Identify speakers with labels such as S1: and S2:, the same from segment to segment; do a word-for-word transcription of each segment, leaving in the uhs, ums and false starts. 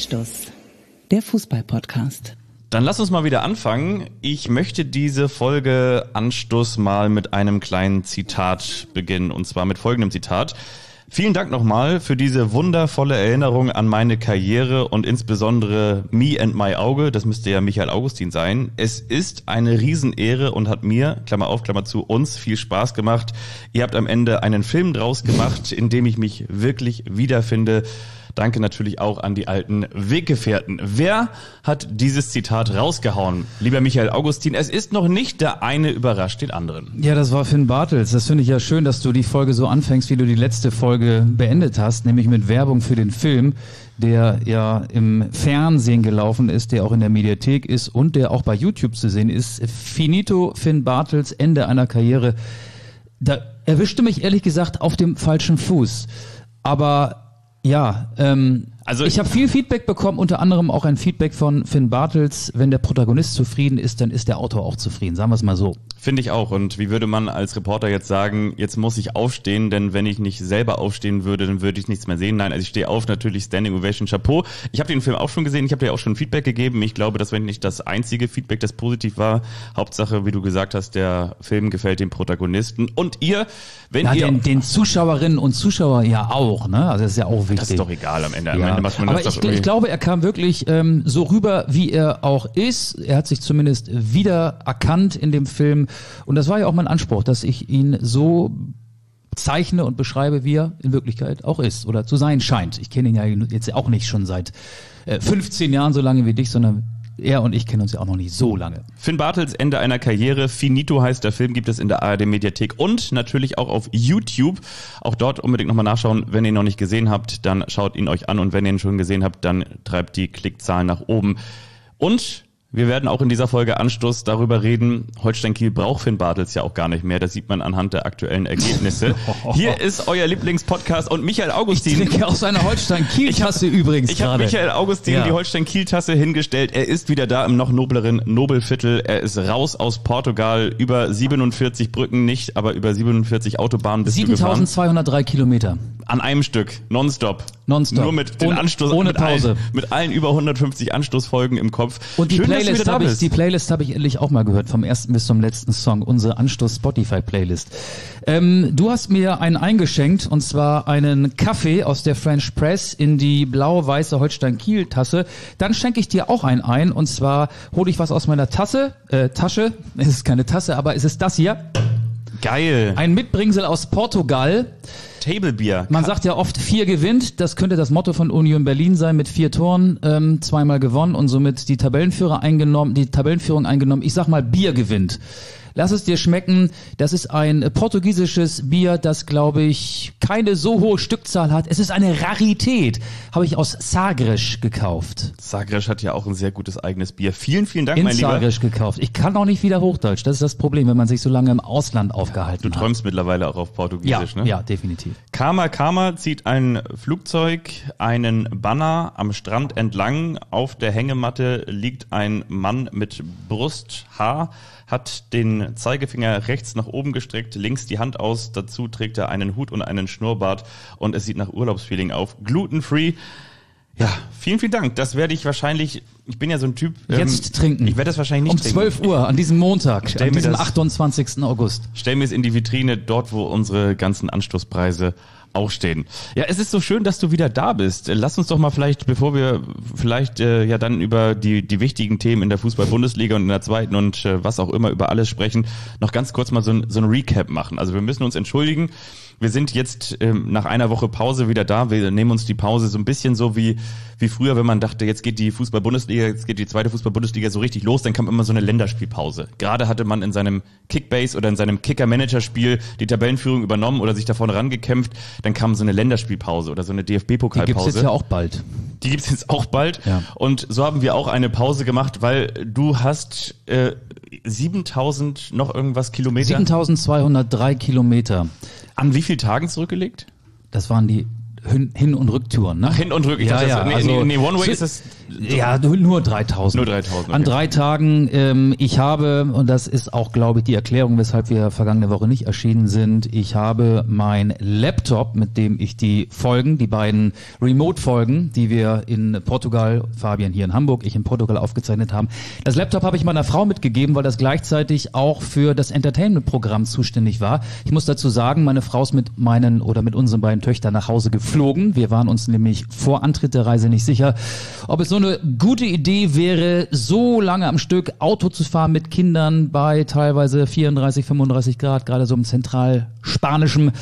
S1: Anstoß, der Fußball-Podcast.
S2: Dann lass uns mal wieder anfangen. Ich möchte diese Folge Anstoß mal mit einem kleinen Zitat beginnen, und zwar mit folgendem Zitat. Vielen Dank nochmal für diese wundervolle Erinnerung an meine Karriere und insbesondere Me and My Auge, das müsste ja Michael Augustin sein. Es ist eine Riesenehre und hat mir, Klammer auf, Klammer zu, uns viel Spaß gemacht. Ihr habt am Ende einen Film draus gemacht, in dem ich mich wirklich wiederfinde. Danke natürlich auch an die alten Weggefährten. Wer hat dieses Zitat rausgehauen? Lieber Michael Augustin, es ist noch nicht der eine überrascht den anderen.
S3: Ja, das war Finn Bartels. Das finde ich ja schön, dass du die Folge so anfängst, wie du die letzte Folge beendet hast, nämlich mit Werbung für den Film, der ja im Fernsehen gelaufen ist, der auch in der Mediathek ist und der auch bei YouTube zu sehen ist. Finito Finn Bartels, Ende einer Karriere. Da erwischte mich ehrlich gesagt auf dem falschen Fuß. Aber ja, ähm, also ich habe viel Feedback bekommen, unter anderem auch ein Feedback von Finn Bartels. Wenn der Protagonist zufrieden ist, dann ist der Autor auch zufrieden, sagen wir es mal so.
S2: Finde ich auch. Und wie würde man als Reporter jetzt sagen, jetzt muss ich aufstehen, denn wenn ich nicht selber aufstehen würde, dann würde ich nichts mehr sehen. Nein, also ich stehe auf, natürlich Standing Ovation, Chapeau. Ich habe den Film auch schon gesehen, ich habe dir auch schon Feedback gegeben. Ich glaube, das war nicht das einzige Feedback, das positiv war. Hauptsache, wie du gesagt hast, der Film gefällt dem Protagonisten. Und ihr, wenn
S3: ja,
S2: ihr...
S3: Den, den Zuschauerinnen und Zuschauern ja auch, ne? Also das ist ja auch wichtig.
S2: Das ist doch egal am Ende. Am
S3: ja.
S2: Ende macht man
S3: Aber
S2: das
S3: ich,
S2: doch
S3: ich glaube, er kam wirklich ähm, so rüber, wie er auch ist. Er hat sich zumindest wieder erkannt in dem Film. Und das war ja auch mein Anspruch, dass ich ihn so zeichne und beschreibe, wie er in Wirklichkeit auch ist oder zu sein scheint. Ich kenne ihn ja jetzt auch nicht schon seit äh, fünfzehn Jahren so lange wie dich, sondern er und ich kennen uns ja auch noch nicht so lange.
S2: Finn Bartels, Ende einer Karriere. Finito heißt der Film, gibt es in der A R D-Mediathek und natürlich auch auf YouTube. Auch dort unbedingt nochmal nachschauen. Wenn ihr ihn noch nicht gesehen habt, dann schaut ihn euch an. Und wenn ihr ihn schon gesehen habt, dann treibt die Klickzahlen nach oben. Und wir werden auch in dieser Folge Anstoß darüber reden, Holstein Kiel braucht Finn Bartels ja auch gar nicht mehr. Das sieht man anhand der aktuellen Ergebnisse. Hier ist euer Lieblingspodcast und Michael Augustin.
S3: Ich trinke aus einer Holstein Kiel-Tasse übrigens
S2: Ich habe Michael Augustin ja. die Holstein Kiel-Tasse hingestellt. Er ist wieder da im noch nobleren Nobelviertel. Er ist raus aus Portugal. Über siebenundvierzig Brücken nicht, aber über siebenundvierzig Autobahnen bist du gefahren.
S3: siebentausendzweihundertdrei Kilometer.
S2: An einem Stück, nonstop.
S3: Nonstop.
S2: Nur mit den
S3: ohne,
S2: Anstoß,
S3: ohne
S2: mit
S3: Pause.
S2: Allen, mit allen über hundertfünfzig Anstoßfolgen im Kopf.
S3: Und die
S2: Schön,
S3: Playlist habe ich, die Playlist habe ich endlich auch mal gehört, vom ersten bis zum letzten Song, unsere Anstoß Spotify Playlist. Ähm, du hast mir einen eingeschenkt, und zwar einen Kaffee aus der French Press in die blau-weiße Holstein Kiel Tasse. Dann schenke ich dir auch einen ein, und zwar hole ich was aus meiner Tasse, äh, Tasche. Es ist keine Tasse, aber es ist das hier.
S2: Geil.
S3: Ein Mitbringsel aus Portugal.
S2: Tablebier.
S3: Man sagt ja oft, vier gewinnt. Das könnte das Motto von Union Berlin sein, mit vier Toren, ähm, zweimal gewonnen und somit die Tabellenführer eingenommen, die Tabellenführung eingenommen. Ich sag mal, Bier gewinnt. Lass es dir schmecken. Das ist ein portugiesisches Bier, das, glaube ich, keine so hohe Stückzahl hat. Es ist eine Rarität. Habe ich aus Sagres gekauft.
S2: Sagres hat ja auch ein sehr gutes eigenes Bier. Vielen, vielen Dank,
S3: In
S2: mein Lieber.
S3: In Sagres gekauft. Ich kann auch nicht wieder Hochdeutsch. Das ist das Problem, wenn man sich so lange im Ausland aufgehalten hat.
S2: Du träumst mittlerweile auch auf Portugiesisch,
S3: ja,
S2: ne?
S3: Ja, definitiv.
S2: Karma Karma zieht ein Flugzeug, einen Banner am Strand entlang. Auf der Hängematte liegt ein Mann mit Brusthaar, hat den Zeigefinger rechts nach oben gestreckt, links die Hand aus, dazu trägt er einen Hut und einen Schnurrbart und es sieht nach Urlaubsfeeling auf. Glutenfree. Ja, vielen, vielen Dank. Das werde ich wahrscheinlich, ich bin ja so ein Typ.
S3: Jetzt
S2: ähm,
S3: trinken.
S2: Ich werde das wahrscheinlich nicht
S3: um
S2: trinken.
S3: zwölf Uhr an diesem Montag,
S2: Stell
S3: an diesem
S2: das,
S3: achtundzwanzigsten August.
S2: Stell mir es in die Vitrine, dort wo unsere ganzen Anstoßpreise auch stehen. Ja, es ist so schön, dass du wieder da bist. Lass uns doch mal vielleicht, bevor wir vielleicht äh, ja dann über die die wichtigen Themen in der Fußball-Bundesliga und in der zweiten und äh, was auch immer über alles sprechen, noch ganz kurz mal so ein, so ein Recap machen. Also wir müssen uns entschuldigen. Wir sind jetzt ähm, nach einer Woche Pause wieder da. Wir nehmen uns die Pause so ein bisschen so wie wie früher, wenn man dachte, jetzt geht die Fußball-Bundesliga, jetzt geht die zweite Fußball-Bundesliga so richtig los, dann kam immer so eine Länderspielpause. Gerade hatte man in seinem Kickbase oder in seinem Kicker-Manager-Spiel die Tabellenführung übernommen oder sich da vorne rangekämpft, dann kam so eine Länderspielpause oder so eine D F B-Pokalpause.
S3: Die gibt's jetzt ja auch bald.
S2: Die gibt's jetzt auch bald.
S3: Ja.
S2: Und so haben wir auch eine Pause gemacht, weil du hast äh, siebentausend noch irgendwas Kilometer.
S3: siebentausendzweihundertdrei Kilometer.
S2: An wie vielen Tagen zurückgelegt?
S3: Das waren die Hin-, Hin- und Rücktouren. Ne?
S2: Ach, Hin- und Rück. Ich
S3: ja,
S2: dachte,
S3: ja,
S2: das, nee,
S3: also,
S2: nee, One Way
S3: so,
S2: ist es.
S3: Ja, nur dreitausend.
S2: Nur dreitausend. Okay.
S3: An drei Tagen. Ähm, ich habe, und das ist auch, glaube ich, die Erklärung, weshalb wir vergangene Woche nicht erschienen sind, ich habe mein Laptop, mit dem ich die Folgen, die beiden Remote-Folgen, die wir in Portugal, Fabian hier in Hamburg, ich in Portugal aufgezeichnet haben, das Laptop habe ich meiner Frau mitgegeben, weil das gleichzeitig auch für das Entertainment-Programm zuständig war. Ich muss dazu sagen, meine Frau ist mit meinen oder mit unseren beiden Töchtern nach Hause geflogen. Wir waren uns nämlich vor Antritt der Reise nicht sicher, ob es so eine gute Idee wäre, so lange am Stück Auto zu fahren mit Kindern bei teilweise vierunddreißig, fünfunddreißig Grad, gerade so im zentralspanischen.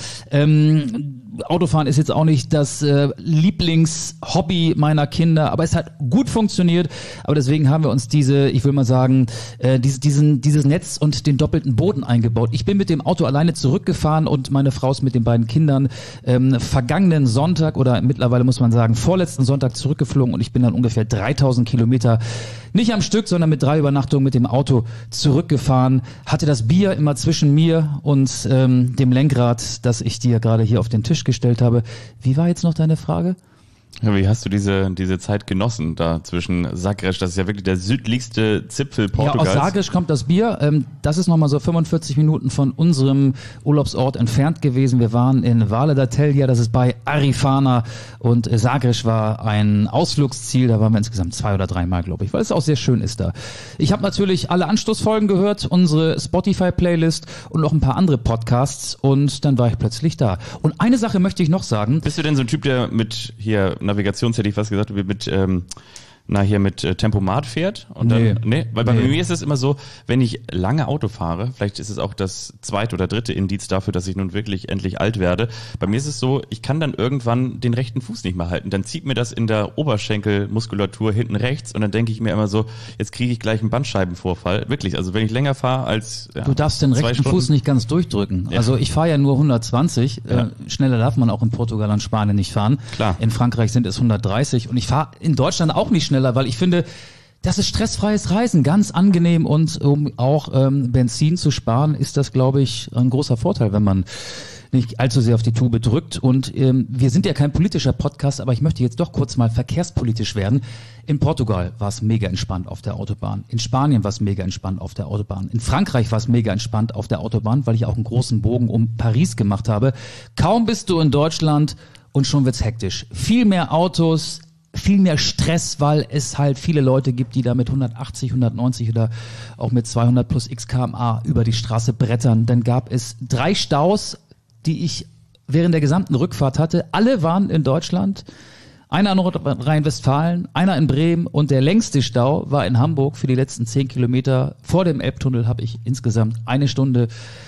S3: Ähm, Autofahren ist jetzt auch nicht das äh, Lieblingshobby meiner Kinder, aber es hat gut funktioniert. Aber deswegen haben wir uns diese, ich will mal sagen, äh, diese, diesen, dieses Netz und den doppelten Boden eingebaut. Ich bin mit dem Auto alleine zurückgefahren und meine Frau ist mit den beiden Kindern ähm, vergangenen Sonntag oder mittlerweile muss man sagen vorletzten Sonntag zurückgeflogen und ich bin dann ungefähr dreitausend Kilometer nicht am Stück, sondern mit drei Übernachtungen mit dem Auto zurückgefahren. Hatte das Bier immer zwischen mir und ähm, dem Lenkrad, das ich dir gerade hier auf den Tisch gestellt habe. Wie war jetzt noch deine Frage?
S2: Ja, wie hast du diese diese Zeit genossen da zwischen Zagreb, das ist ja wirklich der südlichste Zipfel Portugals.
S3: Ja, aus Zagreb kommt das Bier. Ähm, das ist nochmal so fünfundvierzig Minuten von unserem Urlaubsort entfernt gewesen. Wir waren in Vale da Telha, das ist bei Arifana und Zagreb war ein Ausflugsziel. Da waren wir insgesamt zwei oder dreimal, glaube ich, weil es auch sehr schön ist da. Ich habe natürlich alle Anstoßfolgen gehört, unsere Spotify-Playlist und noch ein paar andere Podcasts und dann war ich plötzlich da. Und eine Sache möchte ich noch sagen.
S2: Bist du denn so ein Typ, der mit hier Navigations hätte ich fast gesagt, wie mit ähm, na hier mit äh, Tempomat fährt und
S3: nee.
S2: dann nee, weil bei
S3: nee.
S2: mir ist es immer so, wenn ich lange Auto fahre, vielleicht ist es auch das zweite oder dritte Indiz dafür, dass ich nun wirklich endlich alt werde. Bei mir ist es so, ich kann dann irgendwann den rechten Fuß nicht mehr halten, dann zieht mir das in der Oberschenkelmuskulatur hinten rechts und dann denke ich mir immer so, jetzt kriege ich gleich einen Bandscheibenvorfall. Wirklich, also wenn ich länger fahre als ja,
S3: du darfst den rechten
S2: Stunden,
S3: Fuß nicht ganz durchdrücken. Ja. Also ich fahre ja nur hundertzwanzig. Ja. Äh, schneller darf man auch in Portugal und Spanien nicht fahren.
S2: Klar.
S3: In Frankreich sind es hundertdreißig und ich fahre in Deutschland auch nicht schneller, weil ich finde, das ist stressfreies Reisen, ganz angenehm und um auch ähm, Benzin zu sparen, ist das, glaube ich, ein großer Vorteil, wenn man nicht allzu sehr auf die Tube drückt. Und ähm, wir sind ja kein politischer Podcast, aber ich möchte jetzt doch kurz mal verkehrspolitisch werden. In Portugal war es mega entspannt auf der Autobahn. In Spanien war es mega entspannt auf der Autobahn. In Frankreich war es mega entspannt auf der Autobahn, weil ich auch einen großen Bogen um Paris gemacht habe. Kaum bist du in Deutschland und schon wird's hektisch. Viel mehr Autos, viel mehr Stress, weil es halt viele Leute gibt, die da mit hundertachtzig, hundertneunzig oder auch mit zweihundert plus x Kilometer pro Stunde über die Straße brettern. Dann gab es drei Staus, die ich während der gesamten Rückfahrt hatte. Alle waren in Deutschland. Einer in Nordrhein-Westfalen, einer in Bremen und der längste Stau war in Hamburg. Für die letzten zehn Kilometer vor dem Elbtunnel habe ich insgesamt eine Stunde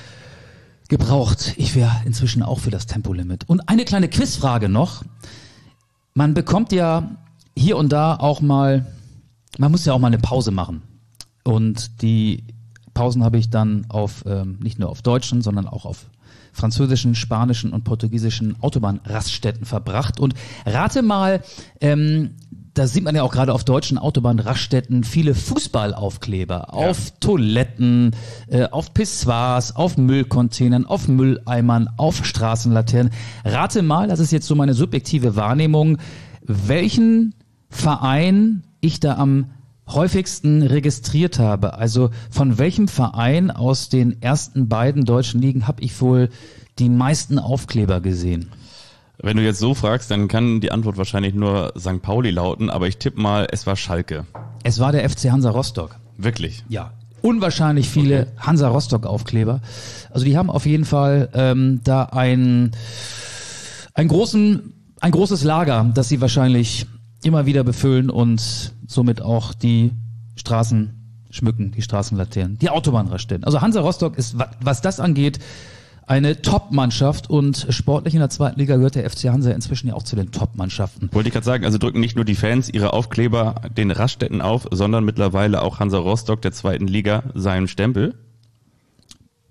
S3: gebraucht. Ich wäre inzwischen auch für das Tempolimit. Und eine kleine Quizfrage noch. Man bekommt ja hier und da auch mal, man muss ja auch mal eine Pause machen. Und die Pausen habe ich dann auf, ähm, nicht nur auf deutschen, sondern auch auf französischen, spanischen und portugiesischen Autobahnraststätten verbracht. Und rate mal, ähm, da sieht man ja auch gerade auf deutschen Autobahnraststätten viele Fußballaufkleber ja. auf Toiletten, äh, auf Pissoirs, auf Müllcontainern, auf Mülleimern, auf Straßenlaternen. Rate mal, das ist jetzt so meine subjektive Wahrnehmung, welchen Verein ich da am häufigsten registriert habe. Also von welchem Verein aus den ersten beiden deutschen Ligen habe ich wohl die meisten Aufkleber gesehen?
S2: Wenn du jetzt so fragst, dann kann die Antwort wahrscheinlich nur Sankt Pauli lauten, aber ich tippe mal, es war Schalke.
S3: Es war der F C Hansa Rostock.
S2: Wirklich?
S3: Ja. Unwahrscheinlich viele okay. Hansa Rostock Aufkleber. Also die haben auf jeden Fall ähm, da ein, ein, großen, ein großes Lager, das sie wahrscheinlich immer wieder befüllen und somit auch die Straßen schmücken, die Straßenlaternen, die Autobahnraststätten. Also Hansa Rostock ist, was das angeht, eine Top-Mannschaft und sportlich in der zweiten Liga gehört der F C Hansa inzwischen ja auch zu den Top-Mannschaften.
S2: Wollte ich gerade sagen, also drücken nicht nur die Fans ihre Aufkleber den Raststätten auf, sondern mittlerweile auch Hansa Rostock der zweiten Liga seinen Stempel?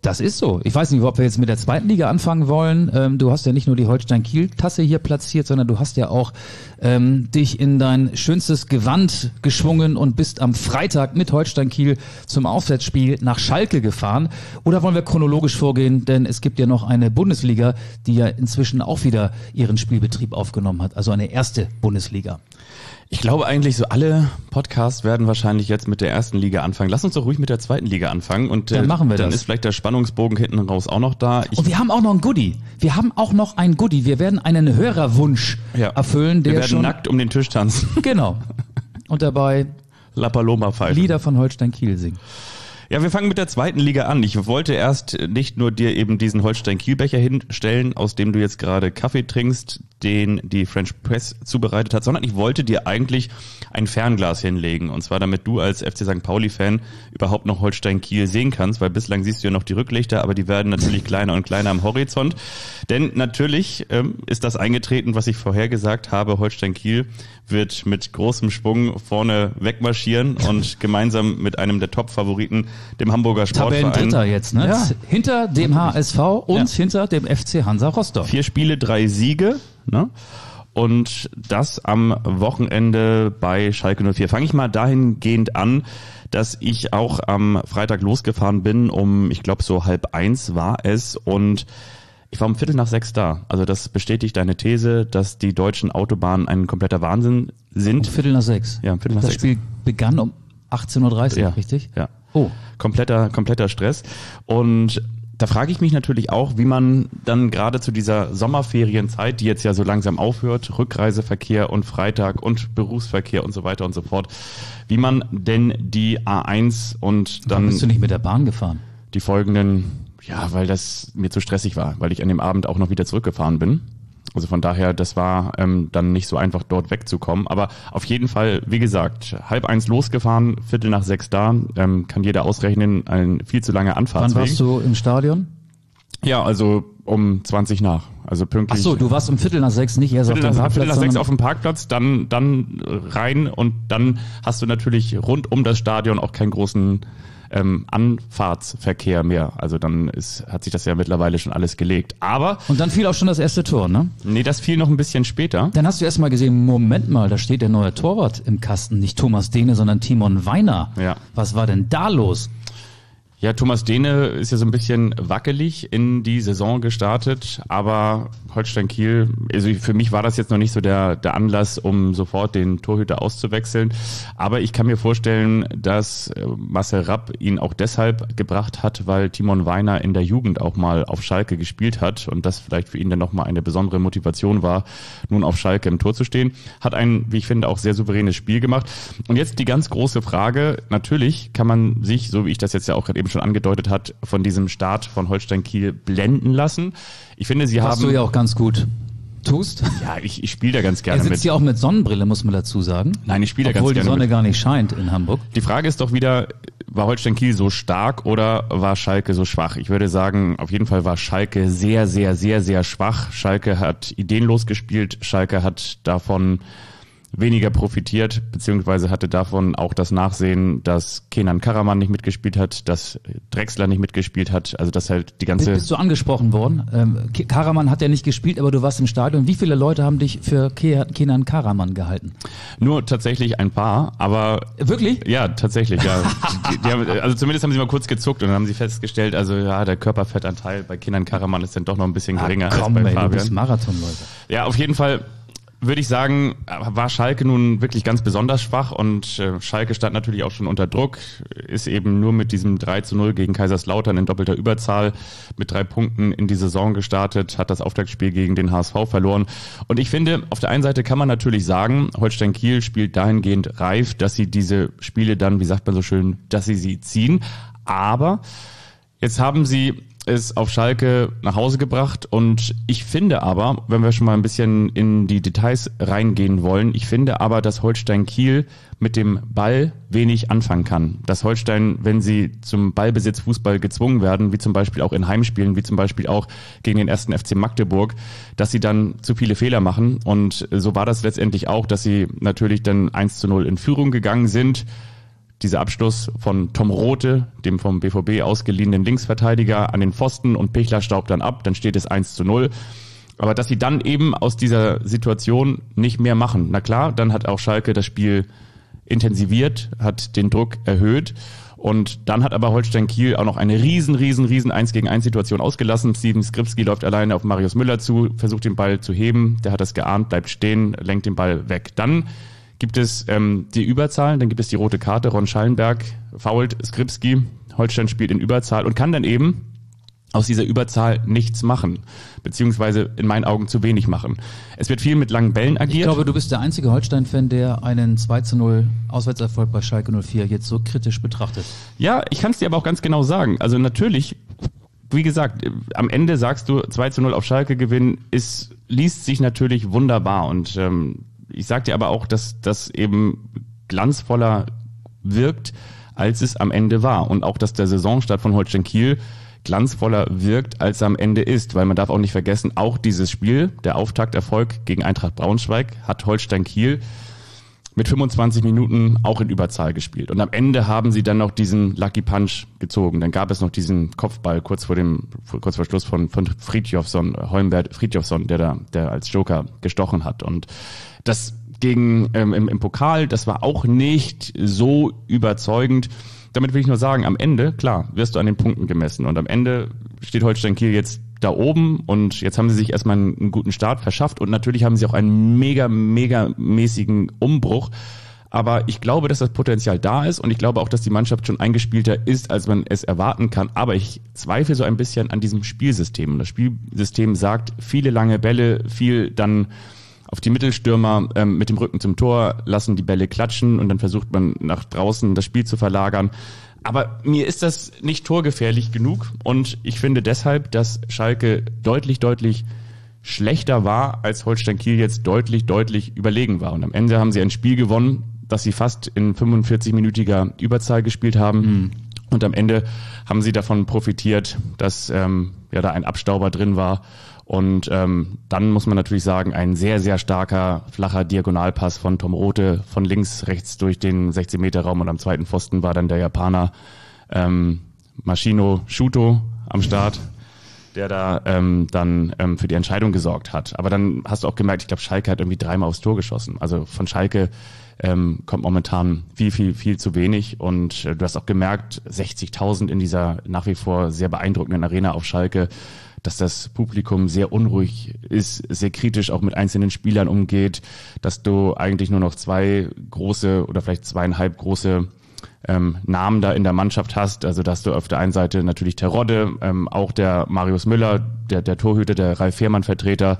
S3: Das ist so. Ich weiß nicht, ob wir jetzt mit der zweiten Liga anfangen wollen. Ähm, du hast ja nicht nur die Holstein-Kiel-Tasse hier platziert, sondern du hast ja auch ähm, dich in dein schönstes Gewand geschwungen und bist am Freitag mit Holstein-Kiel zum Auswärtsspiel nach Schalke gefahren. Oder wollen wir chronologisch vorgehen? Denn es gibt ja noch eine Bundesliga, die ja inzwischen auch wieder ihren Spielbetrieb aufgenommen hat. Also eine erste Bundesliga.
S2: Ich glaube eigentlich, so alle Podcasts werden wahrscheinlich jetzt mit der ersten Liga anfangen. Lass uns doch ruhig mit der zweiten Liga anfangen. Und äh,
S3: dann machen wir
S2: dann
S3: das.
S2: ist vielleicht der Spannungsbogen hinten raus auch noch da. Ich
S3: und wir haben auch noch ein Goodie. Wir haben auch noch ein Goodie. Wir werden einen Hörerwunsch
S2: ja.
S3: erfüllen, der
S2: wir werden
S3: schon
S2: nackt um den Tisch tanzen.
S3: Genau. Und dabei
S2: La Paloma pfeifen.
S3: Lieder von Holstein-Kiel singen.
S2: Ja, wir fangen mit der zweiten Liga an. Ich wollte erst nicht nur dir eben diesen Holstein-Kiel-Becher hinstellen, aus dem du jetzt gerade Kaffee trinkst, den die French Press zubereitet hat, sondern ich wollte dir eigentlich ein Fernglas hinlegen. Und zwar, damit du als F C Sankt Pauli-Fan überhaupt noch Holstein-Kiel sehen kannst, weil bislang siehst du ja noch die Rücklichter, aber die werden natürlich kleiner und kleiner am Horizont. Denn natürlich ähm, ist das eingetreten, was ich vorher gesagt habe. Holstein-Kiel wird mit großem Schwung vorne wegmarschieren und gemeinsam mit einem der Top-Favoriten, dem Hamburger Sportverein.
S3: Tabellendritter jetzt, ne?
S2: Ja.
S3: Hinter dem H S V und
S2: Ja.
S3: hinter dem F C Hansa Rostock.
S2: Vier Spiele, drei Siege, ne? Und das am Wochenende bei Schalke null vier. Fange ich mal dahingehend an, dass ich auch am Freitag losgefahren bin, um, ich glaube so halb eins war es, und ich war um Viertel nach sechs da. Also das bestätigt deine These, dass die deutschen Autobahnen ein kompletter Wahnsinn sind.
S3: Um Viertel nach sechs.
S2: Ja, um Viertel nach
S3: das
S2: sechs.
S3: Spiel begann um achtzehn Uhr dreißig,
S2: Ja.
S3: richtig?
S2: Ja.
S3: Oh.
S2: Kompletter, kompletter Stress. Und da frage ich mich natürlich auch, wie man dann gerade zu dieser Sommerferienzeit, die jetzt ja so langsam aufhört, Rückreiseverkehr und Freitag und Berufsverkehr und so weiter und so fort, wie man denn die A eins und
S3: Dann
S2: dann
S3: bist du nicht mit der Bahn gefahren.
S2: die folgenden, ja, weil das mir zu stressig war, weil ich an dem Abend auch noch wieder zurückgefahren bin. Also von daher, das war ähm, dann nicht so einfach, dort wegzukommen. Aber auf jeden Fall, wie gesagt, halb eins losgefahren, Viertel nach sechs da, ähm, kann jeder ausrechnen, ein viel zu langer
S3: Wann
S2: Anfahrtsweg.
S3: warst du im Stadion?
S2: Ja, also um zwanzig nach, also
S3: Ach
S2: pünktlich.
S3: so, du warst um Viertel nach sechs nicht erst
S2: Viertel
S3: auf dem
S2: nach,
S3: Parkplatz,
S2: Viertel nach sechs
S3: sondern
S2: auf dem Parkplatz, dann dann rein und dann hast du natürlich rund um das Stadion auch keinen großen ähm, Anfahrtsverkehr mehr. Also dann ist, hat sich das ja mittlerweile schon alles gelegt. Aber
S3: und dann fiel auch schon das erste Tor, ne?
S2: nee, das fiel noch ein bisschen später.
S3: Dann hast du erst mal gesehen, Moment mal, da steht der neue Torwart im Kasten. Nicht Thomas Dehne, sondern Timon Weiner.
S2: Ja.
S3: Was war denn da los?
S2: Ja, Thomas Dehne ist ja so ein bisschen wackelig in die Saison gestartet, aber Holstein Kiel, also für mich war das jetzt noch nicht so der, der Anlass, um sofort den Torhüter auszuwechseln. Aber ich kann mir vorstellen, dass Marcel Rapp ihn auch deshalb gebracht hat, weil Timon Weiner in der Jugend auch mal auf Schalke gespielt hat und das vielleicht für ihn dann nochmal eine besondere Motivation war, nun auf Schalke im Tor zu stehen. Hat ein, wie ich finde, auch sehr souveränes Spiel gemacht. Und jetzt die ganz große Frage, natürlich kann man sich, so wie ich das jetzt ja auch gerade eben schon angedeutet hat, von diesem Start von Holstein Kiel blenden lassen. Ich finde, sie
S3: Was
S2: haben...
S3: du ja auch ganz gut tust.
S2: Ja, ich, ich spiele da ganz
S3: Er
S2: gerne
S3: sitzt
S2: mit.
S3: ja auch mit Sonnenbrille, muss man dazu sagen.
S2: Nein, ich spiele da ganz
S3: Obwohl die
S2: gerne
S3: Sonne
S2: mit.
S3: gar nicht scheint in Hamburg.
S2: Die Frage ist doch wieder, war Holstein Kiel so stark oder war Schalke so schwach? Ich würde sagen, auf jeden Fall war Schalke sehr, sehr, sehr, sehr schwach. Schalke hat ideenlos gespielt. Schalke hat davon weniger profitiert, beziehungsweise hatte davon auch das Nachsehen, dass Kenan Karaman nicht mitgespielt hat, dass Drexler nicht mitgespielt hat, also dass halt die ganze...
S3: Bist du angesprochen worden? Ähm, Ke- Karaman hat ja nicht gespielt, aber du warst im Stadion. Wie viele Leute haben dich für Ke- Kenan Karaman gehalten?
S2: Nur tatsächlich ein paar, aber...
S3: Wirklich?
S2: Ja, tatsächlich, ja. die, die haben, also zumindest haben sie mal kurz gezuckt und dann haben sie festgestellt, also ja, der Körperfettanteil bei Kenan Karaman ist dann doch noch ein bisschen geringer
S3: Ah, komm,
S2: als bei
S3: ey, du
S2: Fabian.
S3: bist Marathonläufer.
S2: Ja, auf jeden Fall würde ich sagen, war Schalke nun wirklich ganz besonders schwach und äh, Schalke stand natürlich auch schon unter Druck, ist eben nur mit diesem drei zu null gegen Kaiserslautern in doppelter Überzahl mit drei Punkten in die Saison gestartet, hat das Auftaktspiel gegen den H S V verloren. Und ich finde, auf der einen Seite kann man natürlich sagen, Holstein Kiel spielt dahingehend reif, dass sie diese Spiele dann, wie sagt man so schön, dass sie sie ziehen. Aber jetzt haben sie es auf Schalke nach Hause gebracht und ich finde aber, wenn wir schon mal ein bisschen in die Details reingehen wollen, ich finde aber, dass Holstein Kiel mit dem Ball wenig anfangen kann. Dass Holstein, wenn sie zum Ballbesitz Fußball gezwungen werden, wie zum Beispiel auch in Heimspielen, wie zum Beispiel auch gegen den ersten F C Magdeburg, dass sie dann zu viele Fehler machen und so war das letztendlich auch, dass sie natürlich dann eins zu null in Führung gegangen sind, dieser Abschluss von Tom Rothe, dem vom B V B ausgeliehenen Linksverteidiger, an den Pfosten und Pichler staubt dann ab, dann steht es eins zu null. Aber dass sie dann eben aus dieser Situation nicht mehr machen. Na klar, dann hat auch Schalke das Spiel intensiviert, hat den Druck erhöht. Und dann hat aber Holstein Kiel auch noch eine riesen, riesen, riesen eins gegen eins Situation ausgelassen. Steven Skripski läuft alleine auf Marius Müller zu, versucht den Ball zu heben. Der hat das geahnt, bleibt stehen, lenkt den Ball weg. Dann gibt es ähm, die Überzahl, dann gibt es die rote Karte. Ron Schallenberg foult Skripski. Holstein spielt in Überzahl und kann dann eben aus dieser Überzahl nichts machen, beziehungsweise in meinen Augen zu wenig machen. Es wird viel mit langen Bällen agiert.
S3: Ich glaube, du bist der einzige Holstein-Fan, der einen zwei zu null Auswärtserfolg bei Schalke null vier jetzt so kritisch betrachtet.
S2: Ja, ich kann es dir aber auch ganz genau sagen. Also natürlich, wie gesagt, am Ende sagst du, zwei zu null auf Schalke gewinnen, ist, liest sich natürlich wunderbar. Und ähm, ich sag dir aber auch, dass das eben glanzvoller wirkt, als es am Ende war. Und auch, dass der Saisonstart von Holstein Kiel glanzvoller wirkt, als er am Ende ist. Weil man darf auch nicht vergessen, auch dieses Spiel, der Auftakterfolg gegen Eintracht Braunschweig, hat Holstein Kiel mit fünfundzwanzig Minuten auch in Überzahl gespielt. Und am Ende haben sie dann noch diesen Lucky Punch gezogen. Dann gab es noch diesen Kopfball kurz vor dem, kurz vor Schluss von, von Fridtjofsson, Holmbert Fridtjofsson, der da, der als Joker gestochen hat. Und das gegen, ähm, im, im Pokal, das war auch nicht so überzeugend. Damit will ich nur sagen, am Ende, klar, wirst du an den Punkten gemessen. Und am Ende steht Holstein Kiel jetzt da oben und jetzt haben sie sich erstmal einen, einen guten Start verschafft und natürlich haben sie auch einen mega, mega mäßigen Umbruch. Aber ich glaube, dass das Potenzial da ist und ich glaube auch, dass die Mannschaft schon eingespielter ist, als man es erwarten kann. Aber ich zweifle so ein bisschen an diesem Spielsystem. Das Spielsystem sagt, viele lange Bälle, viel dann auf die Mittelstürmer ähm, mit dem Rücken zum Tor, lassen die Bälle klatschen und dann versucht man nach draußen das Spiel zu verlagern. Aber mir ist das nicht torgefährlich genug und ich finde deshalb, dass Schalke deutlich, deutlich schlechter war, als Holstein Kiel jetzt deutlich, deutlich überlegen war. Und am Ende haben sie ein Spiel gewonnen, das sie fast in fünfundvierzig-minütiger Überzahl gespielt haben. Mhm. Und am Ende haben sie davon profitiert, dass ähm, ja da ein Abstauber drin war. Und ähm, dann muss man natürlich sagen, ein sehr, sehr starker, flacher Diagonalpass von Tom Rothe von links, rechts durch den sechzehn-Meter-Raum und am zweiten Pfosten war dann der Japaner ähm, Mashino Shuto am Start, der da ähm, dann ähm, für die Entscheidung gesorgt hat. Aber dann hast du auch gemerkt, ich glaube, Schalke hat irgendwie dreimal aufs Tor geschossen. Also von Schalke ähm, kommt momentan viel, viel, viel zu wenig. Und äh, du hast auch gemerkt, sechzigtausend in dieser nach wie vor sehr beeindruckenden Arena auf Schalke, dass das Publikum sehr unruhig ist, sehr kritisch auch mit einzelnen Spielern umgeht, dass du eigentlich nur noch zwei große oder vielleicht zweieinhalb große ähm, Namen da in der Mannschaft hast. Also dass du auf der einen Seite natürlich Terodde, ähm, auch der Marius Müller, der, der Torhüter, der Ralf Fährmann-Vertreter,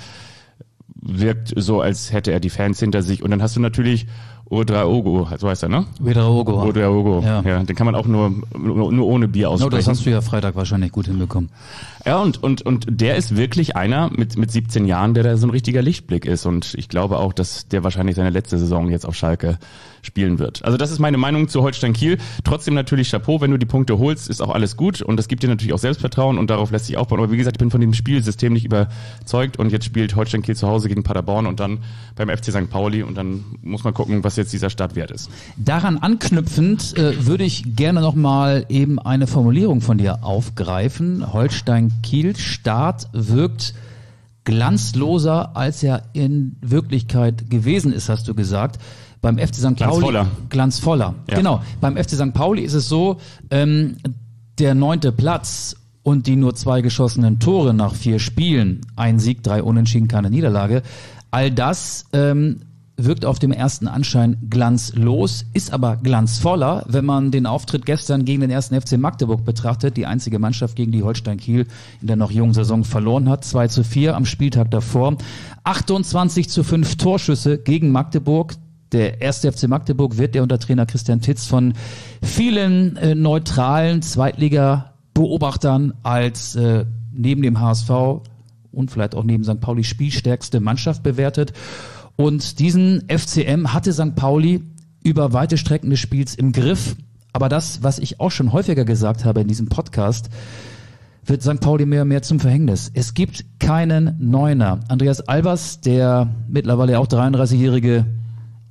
S2: wirkt so, als hätte er die Fans hinter sich. Und dann hast du natürlich Ouedraogo, so heißt er, ne?
S3: Ouedraogo.
S2: Ouedraogo, ja. ja. Den kann man auch nur, nur, nur ohne Bier aussprechen.
S3: No, das hast du ja Freitag wahrscheinlich gut hinbekommen.
S2: Ja, und, und, und der ist wirklich einer mit, mit siebzehn Jahren, der da so ein richtiger Lichtblick ist. Und ich glaube auch, dass der wahrscheinlich seine letzte Saison jetzt auf Schalke spielen wird. Also das ist meine Meinung zu Holstein Kiel. Trotzdem natürlich Chapeau, wenn du die Punkte holst, ist auch alles gut. Und das gibt dir natürlich auch Selbstvertrauen und darauf lässt sich aufbauen. Aber wie gesagt, ich bin von dem Spielsystem nicht überzeugt. Und jetzt spielt Holstein Kiel zu Hause gegen Paderborn und dann beim F C Sankt Pauli. Und dann muss man gucken, was jetzt dieser Start wert ist.
S3: Daran anknüpfend äh, würde ich gerne nochmal eben eine Formulierung von dir aufgreifen. Holstein Kiel Start wirkt glanzloser, als er in Wirklichkeit gewesen ist, hast du gesagt. Beim F C Sankt Pauli.
S2: Glanzvoller.
S3: Glanzvoller. Ja. Genau. Beim F C Sankt Pauli ist es so, ähm, der neunte Platz und die nur zwei geschossenen Tore nach vier Spielen, ein Sieg, drei Unentschieden, keine Niederlage. All das ähm, wirkt auf dem ersten Anschein glanzlos, ist aber glanzvoller, wenn man den Auftritt gestern gegen den ersten F C Magdeburg betrachtet, die einzige Mannschaft, gegen die Holstein Kiel in der noch jungen Saison verloren hat, zwei zu vier am Spieltag davor, achtundzwanzig zu fünf Torschüsse gegen Magdeburg. Der erste F C Magdeburg wird ja unter Trainer Christian Titz von vielen äh, neutralen Zweitliga-Beobachtern als äh, neben dem H S V und vielleicht auch neben Sankt Pauli spielstärkste Mannschaft bewertet. Und diesen F C M hatte Sankt Pauli über weite Strecken des Spiels im Griff. Aber das, was ich auch schon häufiger gesagt habe in diesem Podcast, wird Sankt Pauli mehr und mehr zum Verhängnis. Es gibt keinen Neuner. Andreas Albers, der mittlerweile auch dreiunddreißigjährige,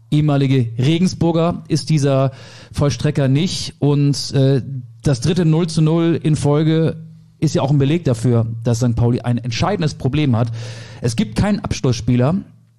S3: ehemalige Regensburger ist dieser Vollstrecker nicht. Und äh, das dritte null zu null in Folge ist ja auch ein Beleg dafür, dass Sankt Pauli ein entscheidendes Problem hat. Es gibt keinen Abschlussspieler.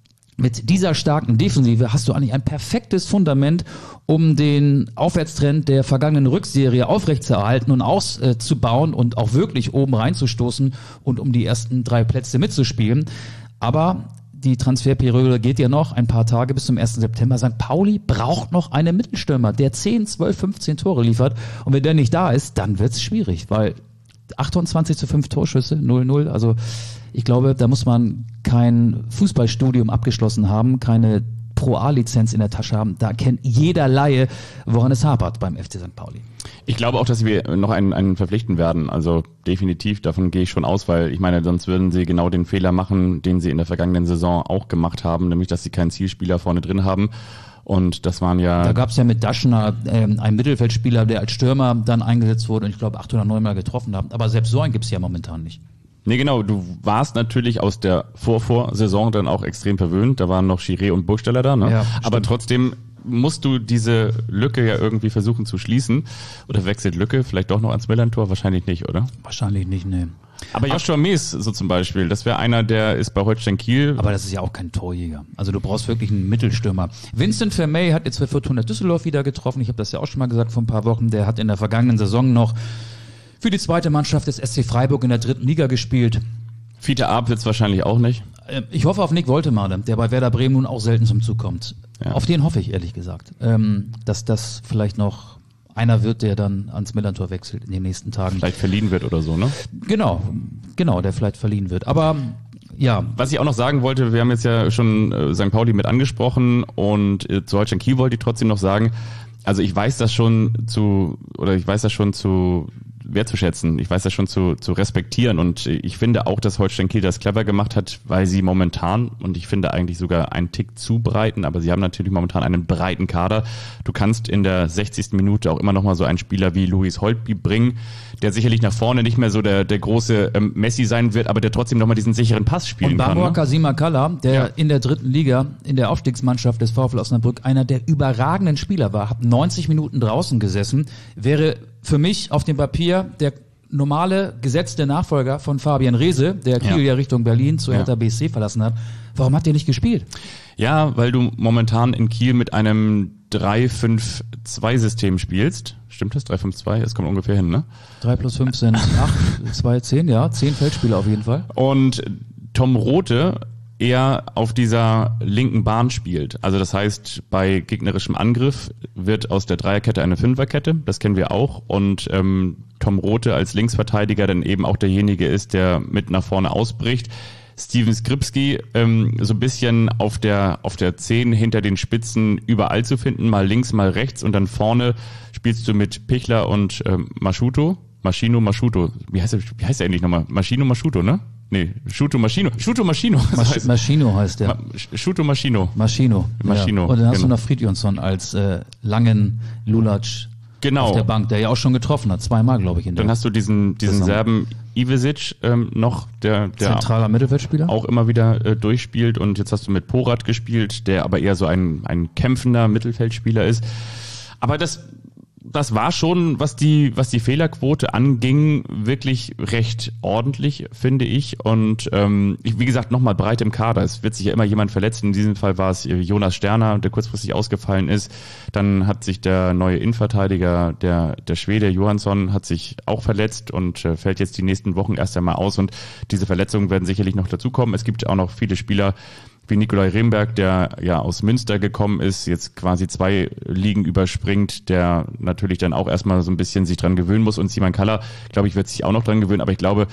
S3: Mit dieser starken Defensive hast du eigentlich ein perfektes Fundament, um den Aufwärtstrend der vergangenen Rückserie aufrechtzuerhalten und auszubauen und auch wirklich oben reinzustoßen und um die ersten drei Plätze mitzuspielen. Aber die Transferperiode geht ja noch ein paar Tage bis zum ersten September. Sankt Pauli braucht noch einen Mittelstürmer, der zehn, zwölf, fünfzehn Tore liefert. Und wenn der nicht da ist, dann wird's schwierig, weil achtundzwanzig zu fünf Torschüsse, null null, also ich glaube, da muss man kein Fußballstudium abgeschlossen haben, keine Pro-A-Lizenz in der Tasche haben. Da kennt jeder Laie, woran es hapert beim F C Sankt Pauli.
S2: Ich glaube auch, dass wir noch einen, einen verpflichten werden. Also definitiv, davon gehe ich schon aus, weil ich meine, sonst würden sie genau den Fehler machen, den sie in der vergangenen Saison auch gemacht haben, nämlich, dass sie keinen Zielspieler vorne drin haben. Und das waren ja...
S3: Da gab es ja mit Daschner ähm, einen Mittelfeldspieler, der als Stürmer dann eingesetzt wurde und ich glaube acht oder neun Mal getroffen hat. Aber selbst so einen gibt es ja momentan nicht.
S2: Nee, genau, du warst natürlich aus der Vor-Vor-Saison dann auch extrem verwöhnt. Da waren noch Chiré und Burgstaller da, ne?
S3: Ja,
S2: aber trotzdem musst du diese Lücke ja irgendwie versuchen zu schließen. Oder wechselt Lücke vielleicht doch noch ans Millantor? Wahrscheinlich nicht, oder?
S3: Wahrscheinlich nicht, ne.
S2: Aber Joshua Mees so zum Beispiel, das wäre einer, der ist bei Holstein Kiel.
S3: Aber das ist ja auch kein Torjäger. Also du brauchst wirklich einen Mittelstürmer. Vincent Vermey hat jetzt für Fortuna Düsseldorf wieder getroffen. Ich habe das ja auch schon mal gesagt vor ein paar Wochen. Der hat in der vergangenen Saison noch für die zweite Mannschaft des S C Freiburg in der dritten Liga gespielt.
S2: Fiete Arp wird's wahrscheinlich auch nicht.
S3: Ich hoffe auf Nick Woltemade, der bei Werder Bremen nun auch selten zum Zug kommt. Ja. Auf den hoffe ich, ehrlich gesagt. Ähm, dass das vielleicht noch einer wird, der dann ans Millantor wechselt in den nächsten Tagen.
S2: Vielleicht verliehen wird oder so, ne?
S3: Genau, genau, der vielleicht verliehen wird. Aber ja.
S2: Was ich auch noch sagen wollte, wir haben jetzt ja schon äh, Sankt Pauli mit angesprochen und äh, zu Holstein Kiel wollte ich trotzdem noch sagen, also ich weiß das schon zu, oder ich weiß das schon zu wertzuschätzen. Ich weiß das schon zu, zu respektieren und ich finde auch, dass Holstein Kiel das clever gemacht hat, weil sie momentan, und ich finde eigentlich sogar einen Tick zu breiten, aber sie haben natürlich momentan einen breiten Kader. Du kannst in der sechzigsten Minute auch immer noch mal so einen Spieler wie Luis Holtby bringen, der sicherlich nach vorne nicht mehr so der, der große ähm, Messi sein wird, aber der trotzdem noch mal diesen sicheren Pass spielen
S3: und
S2: kann. Und
S3: Barbara Kasimakala, der ja. in der dritten Liga, in der Aufstiegsmannschaft des VfL Osnabrück, einer der überragenden Spieler war, hat neunzig Minuten draußen gesessen, wäre für mich auf dem Papier der normale gesetzte Nachfolger von Fabian Reese, der Kiel ja, ja Richtung Berlin zu Hertha ja. B S C verlassen hat. Warum hat der nicht gespielt?
S2: Ja, weil du momentan in Kiel mit einem drei fünf zwei System spielst. Stimmt das? drei fünf zwei? Das kommt ungefähr hin, ne?
S3: drei plus fünf sind acht, zwei, zehn, ja. zehn Feldspieler auf jeden Fall.
S2: Und Tom Rothe eher auf dieser linken Bahn spielt. Also das heißt, bei gegnerischem Angriff wird aus der Dreierkette eine Fünferkette, das kennen wir auch. Und ähm, Tom Rothe als Linksverteidiger dann eben auch derjenige ist, der mit nach vorne ausbricht. Steven Skripski ähm, so ein bisschen auf der auf der zehn hinter den Spitzen überall zu finden, mal links, mal rechts. Und dann vorne spielst du mit Pichler und ähm, Maschuto. Maschino, Maschuto. Wie heißt der, wie heißt der eigentlich nochmal? Maschino, Maschuto, ne? Nee, Schuto Maschino. Schuto Maschino.
S3: Masch- heißt. Maschino heißt der.
S2: Ma- Schuto Maschino.
S3: Maschino.
S2: Maschino.
S3: Ja. Und dann hast
S2: genau.
S3: du noch Fridjonsson als äh, langen Lulatsch
S2: genau.
S3: auf der Bank, der ja auch schon getroffen hat. Zweimal, glaube ich. In der
S2: dann hast du diesen diesen
S3: Saison.
S2: Serben Ivesic ähm, noch, der der
S3: zentraler Mittelfeldspieler
S2: auch immer wieder äh, durchspielt. Und jetzt hast du mit Porat gespielt, der aber eher so ein ein kämpfender Mittelfeldspieler ist. Aber das Das war schon, was die, was die Fehlerquote anging, wirklich recht ordentlich, finde ich. Und ähm, ich, wie gesagt, nochmal breit im Kader. Es wird sich ja immer jemand verletzen. In diesem Fall war es Jonas Sterner, der kurzfristig ausgefallen ist. Dann hat sich der neue Innenverteidiger, der der Schwede Johansson, hat sich auch verletzt und äh, fällt jetzt die nächsten Wochen erst einmal aus. Und diese Verletzungen werden sicherlich noch dazukommen. Es gibt auch noch viele Spieler, wie Nikolai Remberg, der ja aus Münster gekommen ist, jetzt quasi zwei Ligen überspringt, der natürlich dann auch erstmal so ein bisschen sich dran gewöhnen muss. Und Simon Kaller, glaube ich, wird sich auch noch dran gewöhnen. Aber ich glaube,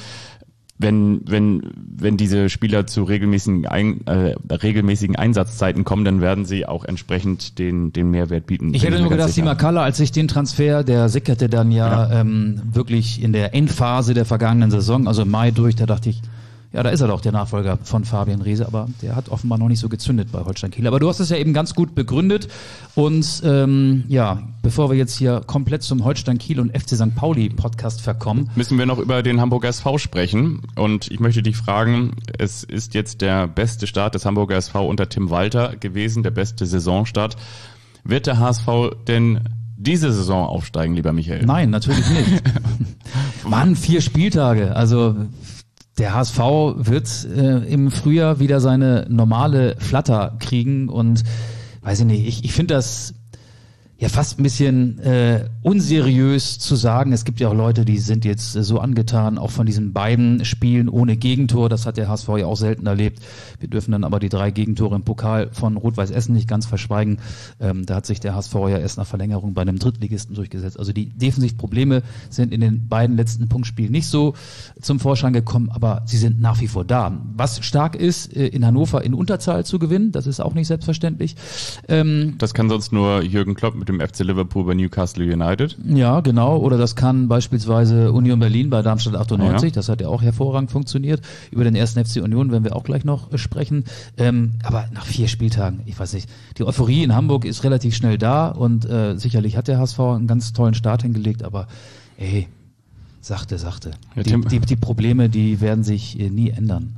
S2: wenn wenn wenn diese Spieler zu regelmäßigen Ein, äh, regelmäßigen Einsatzzeiten kommen, dann werden sie auch entsprechend den den Mehrwert bieten.
S3: Ich hätte nur gedacht, Simon Kaller, als ich den Transfer, der sickerte dann ja, ja. Ähm, wirklich in der Endphase der vergangenen Saison, also im Mai durch, da dachte ich, Ja, da ist er doch, der Nachfolger von Fabian Reese, aber der hat offenbar noch nicht so gezündet bei Holstein Kiel. Aber du hast es ja eben ganz gut begründet und ähm, ja, bevor wir jetzt hier komplett zum Holstein Kiel und F C Sankt Pauli Podcast verkommen,
S2: müssen wir noch über den Hamburger S V sprechen und ich möchte dich fragen, es ist jetzt der beste Start des Hamburger S V unter Tim Walter gewesen, der beste Saisonstart. Wird der H S V denn diese Saison aufsteigen, lieber Michael?
S3: Nein, natürlich nicht. Mann, vier Spieltage, also der H S V wird äh, im Frühjahr wieder seine normale Flatter kriegen und weiß ich nicht, ich, ich finde das ja fast ein bisschen äh, unseriös zu sagen. Es gibt ja auch Leute, die sind jetzt äh, so angetan, auch von diesen beiden Spielen ohne Gegentor. Das hat der H S V ja auch selten erlebt. Wir dürfen dann aber die drei Gegentore im Pokal von Rot-Weiß Essen nicht ganz verschweigen. Ähm, da hat sich der H S V ja erst nach Verlängerung bei einem Drittligisten durchgesetzt. Also die Defensivprobleme sind in den beiden letzten Punktspielen nicht so zum Vorschein gekommen, aber sie sind nach wie vor da. Was stark ist, äh, in Hannover in Unterzahl zu gewinnen, das ist auch nicht selbstverständlich. Ähm,
S2: das kann sonst nur Jürgen Klopp mit dem F C Liverpool bei Newcastle United.
S3: Ja, genau. Oder das kann beispielsweise Union Berlin bei Darmstadt achtundneunzig. Ja. Das hat ja auch hervorragend funktioniert. Über den ersten F C Union werden wir auch gleich noch sprechen. Ähm, aber nach vier Spieltagen, ich weiß nicht, die Euphorie in Hamburg ist relativ schnell da und äh, sicherlich hat der H S V einen ganz tollen Start hingelegt, aber ey, sachte, sachte.
S2: Ja,
S3: die, die, die Probleme, die werden sich äh, nie ändern.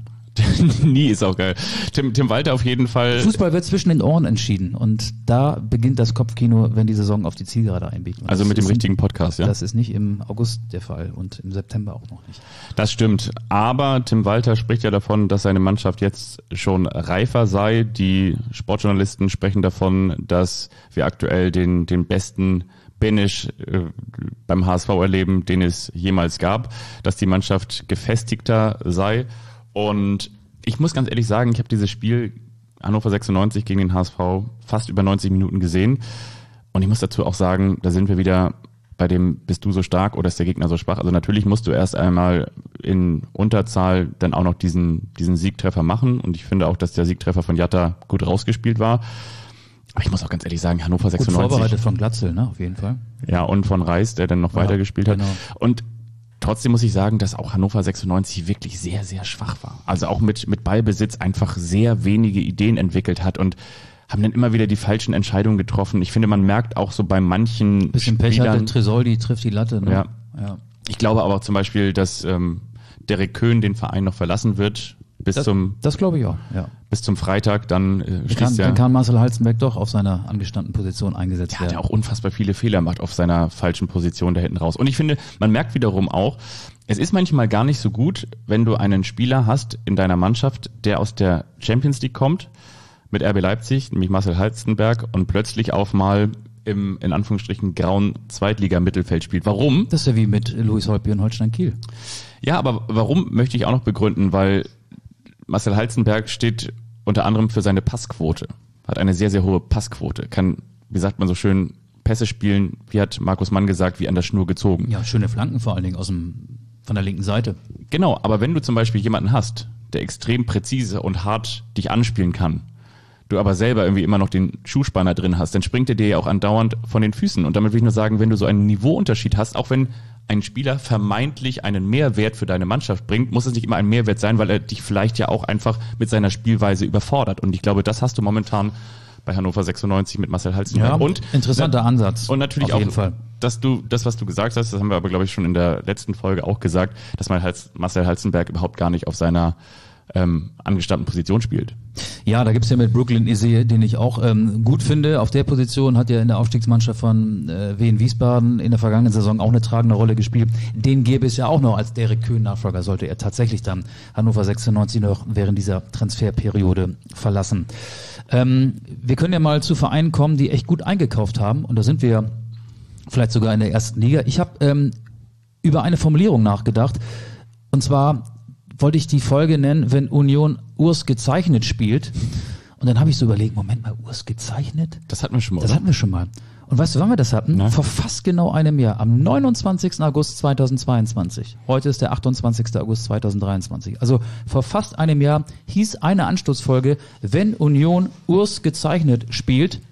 S2: Nie ist auch geil. Tim, Tim Walter auf jeden Fall.
S3: Fußball wird zwischen den Ohren entschieden und da beginnt das Kopfkino, wenn die Saison auf die Zielgerade einbiegt. Und
S2: also mit dem richtigen
S3: ein,
S2: Podcast, ja?
S3: Das ist nicht im August der Fall und im September auch noch nicht.
S2: Das stimmt. Aber Tim Walter spricht ja davon, dass seine Mannschaft jetzt schon reifer sei. Die Sportjournalisten sprechen davon, dass wir aktuell den, den besten Benisch äh, beim H S V erleben, den es jemals gab, dass die Mannschaft gefestigter sei. Und ich muss ganz ehrlich sagen, ich habe dieses Spiel Hannover sechsundneunzig gegen den H S V fast über neunzig Minuten gesehen. Und ich muss dazu auch sagen, da sind wir wieder bei dem, bist du so stark oder ist der Gegner so schwach? Also natürlich musst du erst einmal in Unterzahl dann auch noch diesen, diesen Siegtreffer machen. Und ich finde auch, dass der Siegtreffer von Jatta gut rausgespielt war. Aber ich muss auch ganz ehrlich sagen, Hannover sechsundneunzig.
S3: Gut vorbereitet von Glatzel, ne, auf jeden Fall.
S2: Ja, und von Reis, der dann noch ja, weitergespielt hat.
S3: Genau.
S2: Und trotzdem muss ich sagen, dass auch Hannover sechsundneunzig wirklich sehr, sehr schwach war. Also auch mit, mit Ballbesitz einfach sehr wenige Ideen entwickelt hat und haben dann immer wieder die falschen Entscheidungen getroffen. Ich finde, man merkt auch so bei manchen
S3: bisschen
S2: Spielern...
S3: Pech hatte, Tresoldi trifft die Latte. Ne?
S2: Ja.
S3: ja.
S2: Ich glaube aber auch zum Beispiel, dass ähm, Derek Köhn den Verein noch verlassen wird bis
S3: das,
S2: zum...
S3: Das glaube ich auch, ja.
S2: Bis zum Freitag, dann äh, schließt
S3: kann,
S2: ja...
S3: Dann kann Marcel Halstenberg doch auf seiner angestammten Position eingesetzt
S2: Der
S3: werden.
S2: hat ja auch unfassbar viele Fehler gemacht auf seiner falschen Position da hinten raus. Und ich finde, man merkt wiederum auch, es ist manchmal gar nicht so gut, wenn du einen Spieler hast in deiner Mannschaft, der aus der Champions League kommt, mit R B Leipzig, nämlich Marcel Halstenberg, und plötzlich auf mal im, in Anführungsstrichen, grauen Zweitliga-Mittelfeld spielt. Warum?
S3: Das ist ja wie mit Louis Holtby und Holstein Kiel.
S2: Ja, aber warum möchte ich auch noch begründen, weil Marcel Halstenberg steht unter anderem für seine Passquote, hat eine sehr, sehr hohe Passquote, kann, wie sagt man so schön, Pässe spielen, wie hat Markus Mann gesagt, wie an der Schnur gezogen.
S3: Ja, schöne Flanken vor allen Dingen aus dem, von der linken Seite.
S2: Genau, aber wenn du zum Beispiel jemanden hast, der extrem präzise und hart dich anspielen kann, du aber selber irgendwie immer noch den Schuhspanner drin hast, dann springt er dir ja auch andauernd von den Füßen. Und damit will ich nur sagen, wenn du so einen Niveauunterschied hast, auch wenn ein Spieler vermeintlich einen Mehrwert für deine Mannschaft bringt, muss es nicht immer ein Mehrwert sein, weil er dich vielleicht ja auch einfach mit seiner Spielweise überfordert. Und ich glaube, das hast du momentan bei Hannover sechsundneunzig mit Marcel Halstenberg.
S3: Ja,
S2: und
S3: interessanter Ansatz.
S2: Und natürlich
S3: auf jeden
S2: auch,
S3: Fall.
S2: dass du das, was du gesagt hast, das haben wir aber, glaube ich, schon in der letzten Folge auch gesagt, dass man halt Marcel Halstenberg überhaupt gar nicht auf seiner ähm, angestammten Position spielt.
S3: Ja, da gibt's ja mit Brooklyn Isee, den ich auch ähm, gut finde. Auf der Position hat er in der Aufstiegsmannschaft von äh, Wien Wiesbaden in der vergangenen Saison auch eine tragende Rolle gespielt. Den gäbe es ja auch noch als Derek Köhn-Nachfolger, sollte er tatsächlich dann Hannover sechsundneunzig noch während dieser Transferperiode verlassen. Ähm, wir können ja mal zu Vereinen kommen, die echt gut eingekauft haben. Und da sind wir vielleicht sogar in der ersten Liga. Ich habe ähm, über eine Formulierung nachgedacht. Und zwar wollte ich die Folge nennen, wenn Union Urs gezeichnet spielt. Und dann habe ich so überlegt, Moment mal, Urs gezeichnet?
S2: Das hatten wir schon mal,
S3: Das
S2: oder?
S3: hatten wir schon mal. Und weißt du, wann wir das hatten?
S2: Nein.
S3: Vor fast genau einem Jahr, am neunundzwanzigsten August zweitausendzweiundzwanzig. Heute ist der achtundzwanzigsten August zweitausenddreiundzwanzig. Also vor fast einem Jahr hieß eine Anstoßfolge, wenn Union Urs gezeichnet spielt.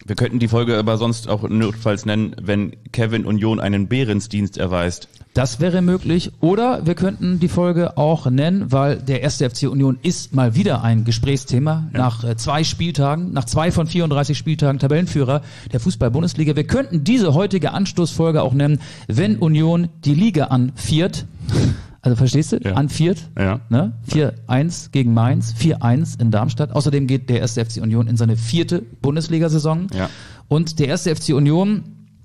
S2: Wir könnten die Folge aber sonst auch notfalls nennen, wenn Kevin Union einen Behrensdienst erweist.
S3: Das wäre möglich. Oder wir könnten die Folge auch nennen, weil der erste F C Union ist mal wieder ein Gesprächsthema. Ja. Nach äh, zwei Spieltagen, nach zwei von vierunddreißig Spieltagen Tabellenführer der Fußball-Bundesliga. Wir könnten diese heutige Anstoßfolge auch nennen, wenn Union die Liga anviert. Also verstehst du?
S2: Ja.
S3: Anviert.
S2: Ja.
S3: Ne? vier eins gegen Mainz, vier eins in Darmstadt. Außerdem geht der erste F C Union in seine vierte Bundesliga-Saison.
S2: Ja.
S3: Und der erste F C Union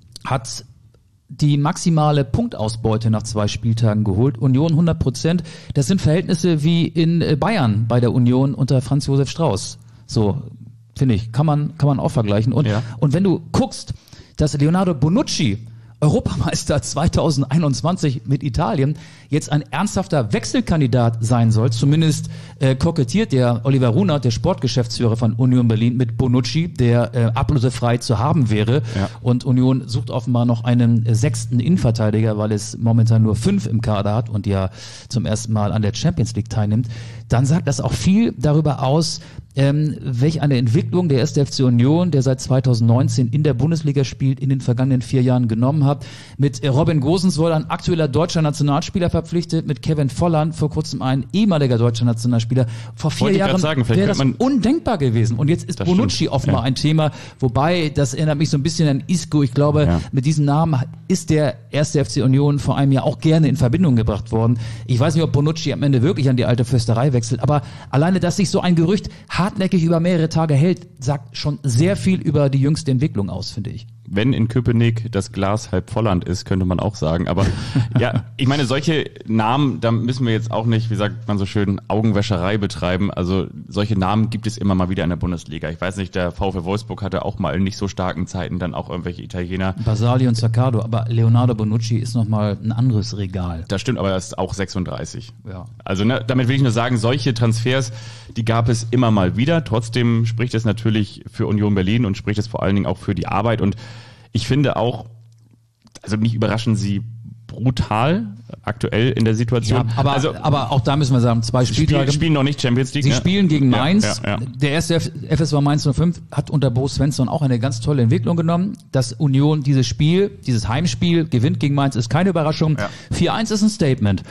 S3: hat die maximale Punktausbeute nach zwei Spieltagen geholt. Union hundert Prozent. Das sind Verhältnisse wie in Bayern bei der Union unter Franz Josef Strauß. So, finde ich, kann man, kann man auch vergleichen. Und,
S2: ja.
S3: und wenn du guckst, dass Leonardo Bonucci, Europameister zweitausendeinundzwanzig mit Italien, jetzt ein ernsthafter Wechselkandidat sein soll. Zumindest äh, kokettiert der Oliver Runert, der Sportgeschäftsführer von Union Berlin, mit Bonucci, der äh, ablösefrei zu haben wäre.
S2: Ja.
S3: Und Union sucht offenbar noch einen äh, sechsten Innenverteidiger, weil es momentan nur fünf im Kader hat und ja zum ersten Mal an der Champions League teilnimmt. Dann sagt das auch viel darüber aus, ähm, welch eine Entwicklung der erste F C Union, der seit zweitausendneunzehn in der Bundesliga spielt, in den vergangenen vier Jahren genommen hat. Mit Robin Gosens wurde ein aktueller deutscher Nationalspieler verpflichtet, mit Kevin Volland, vor kurzem ein ehemaliger deutscher Nationalspieler. Vor vier
S2: Wollte
S3: Jahren
S2: sagen,
S3: wäre das undenkbar gewesen. Und jetzt ist
S2: das
S3: Bonucci
S2: stimmt.
S3: offenbar
S2: ja.
S3: ein Thema, wobei, das erinnert mich so ein bisschen an Isco. Ich glaube,
S2: ja.
S3: mit diesem Namen ist der erste F C Union vor einem Jahr auch gerne in Verbindung gebracht worden. Ich weiß nicht, ob Bonucci am Ende wirklich an die alte Fürsterei wechselt, aber alleine, dass sich so ein Gerücht hartnäckig über mehrere Tage hält, sagt schon sehr viel über die jüngste Entwicklung aus, finde ich.
S2: Wenn in Köpenick das Glas halb Volland ist, könnte man auch sagen. Aber ja, ich meine, solche Namen, da müssen wir jetzt auch nicht, wie sagt man so schön, Augenwäscherei betreiben. Also solche Namen gibt es immer mal wieder in der Bundesliga. Ich weiß nicht, der VfL Wolfsburg hatte auch mal in nicht so starken Zeiten dann auch irgendwelche Italiener.
S3: Basali und Zaccardo, aber Leonardo Bonucci ist nochmal ein anderes Regal.
S2: Das stimmt, aber er ist auch sechsunddreißig.
S3: Ja.
S2: Also ne, damit will ich nur sagen, solche Transfers, die gab es immer mal wieder. Trotzdem spricht es natürlich für Union Berlin und spricht es vor allen Dingen auch für die Arbeit. Und ich finde auch, also mich überraschen sie brutal aktuell in der Situation.
S3: Ja, aber,
S2: also,
S3: aber auch da müssen wir sagen, zwei Spieltage.
S2: Sie spielen noch nicht Champions League.
S3: Sie
S2: ne?
S3: spielen gegen Mainz.
S2: Ja, ja, ja.
S3: Der erste F S V Mainz null fünf hat unter Bo Svensson auch eine ganz tolle Entwicklung genommen. Dass Union dieses Spiel, dieses Heimspiel gewinnt gegen Mainz, ist keine Überraschung.
S2: Ja.
S3: vier eins ist ein Statement.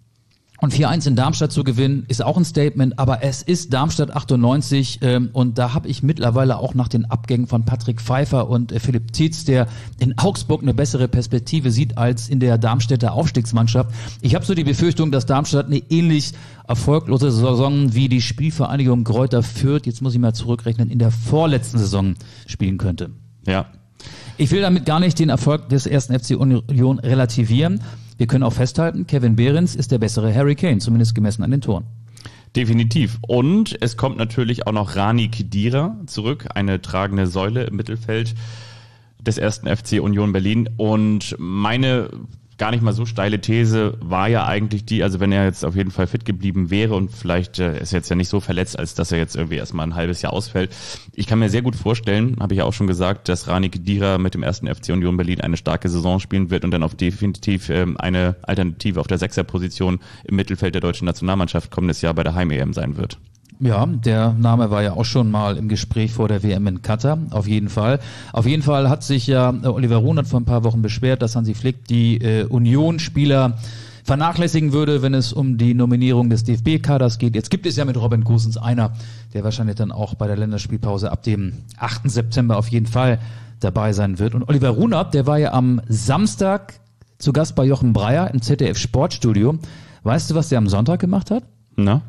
S3: Und vier eins in Darmstadt zu gewinnen, ist auch ein Statement, aber es ist Darmstadt achtundneunzig ähm, und da habe ich mittlerweile auch nach den Abgängen von Patrick Pfeiffer und äh, Philipp Tietz, der in Augsburg eine bessere Perspektive sieht als in der Darmstädter Aufstiegsmannschaft. Ich habe so die Befürchtung, dass Darmstadt eine ähnlich erfolglose Saison wie die Spielvereinigung Greuther Fürth, jetzt muss ich mal zurückrechnen, in der vorletzten Saison spielen könnte.
S2: Ja.
S3: Ich will damit gar nicht den Erfolg des ersten F C Union relativieren. Wir können auch festhalten, Kevin Behrens ist der bessere Harry Kane, zumindest gemessen an den Toren.
S2: Definitiv. Und es kommt natürlich auch noch Rani Khedira zurück, eine tragende Säule im Mittelfeld des ersten F C Union Berlin. Und meine gar nicht mal so steile These war ja eigentlich die, also wenn er jetzt auf jeden Fall fit geblieben wäre und vielleicht äh, ist jetzt ja nicht so verletzt, als dass er jetzt irgendwie erstmal ein halbes Jahr ausfällt. Ich kann mir sehr gut vorstellen, habe ich ja auch schon gesagt, dass Rani Khedira mit dem ersten F C Union Berlin eine starke Saison spielen wird und dann auf definitiv ähm, eine Alternative auf der Sechserposition im Mittelfeld der deutschen Nationalmannschaft kommendes Jahr bei der Heim-E M sein wird.
S3: Ja, der Name war ja auch schon mal im Gespräch vor der W M in Katar, auf jeden Fall. Auf jeden Fall hat sich ja Oliver Runert vor ein paar Wochen beschwert, dass Hansi Flick die äh, Union-Spieler vernachlässigen würde, wenn es um die Nominierung des D F B-Kaders geht. Jetzt gibt es ja mit Robin Gosens einer, der wahrscheinlich dann auch bei der Länderspielpause ab dem achten September auf jeden Fall dabei sein wird. Und Oliver Runert, der war ja am Samstag zu Gast bei Jochen Breyer im Z D F-Sportstudio. Weißt du, was der am Sonntag gemacht hat?
S2: Na?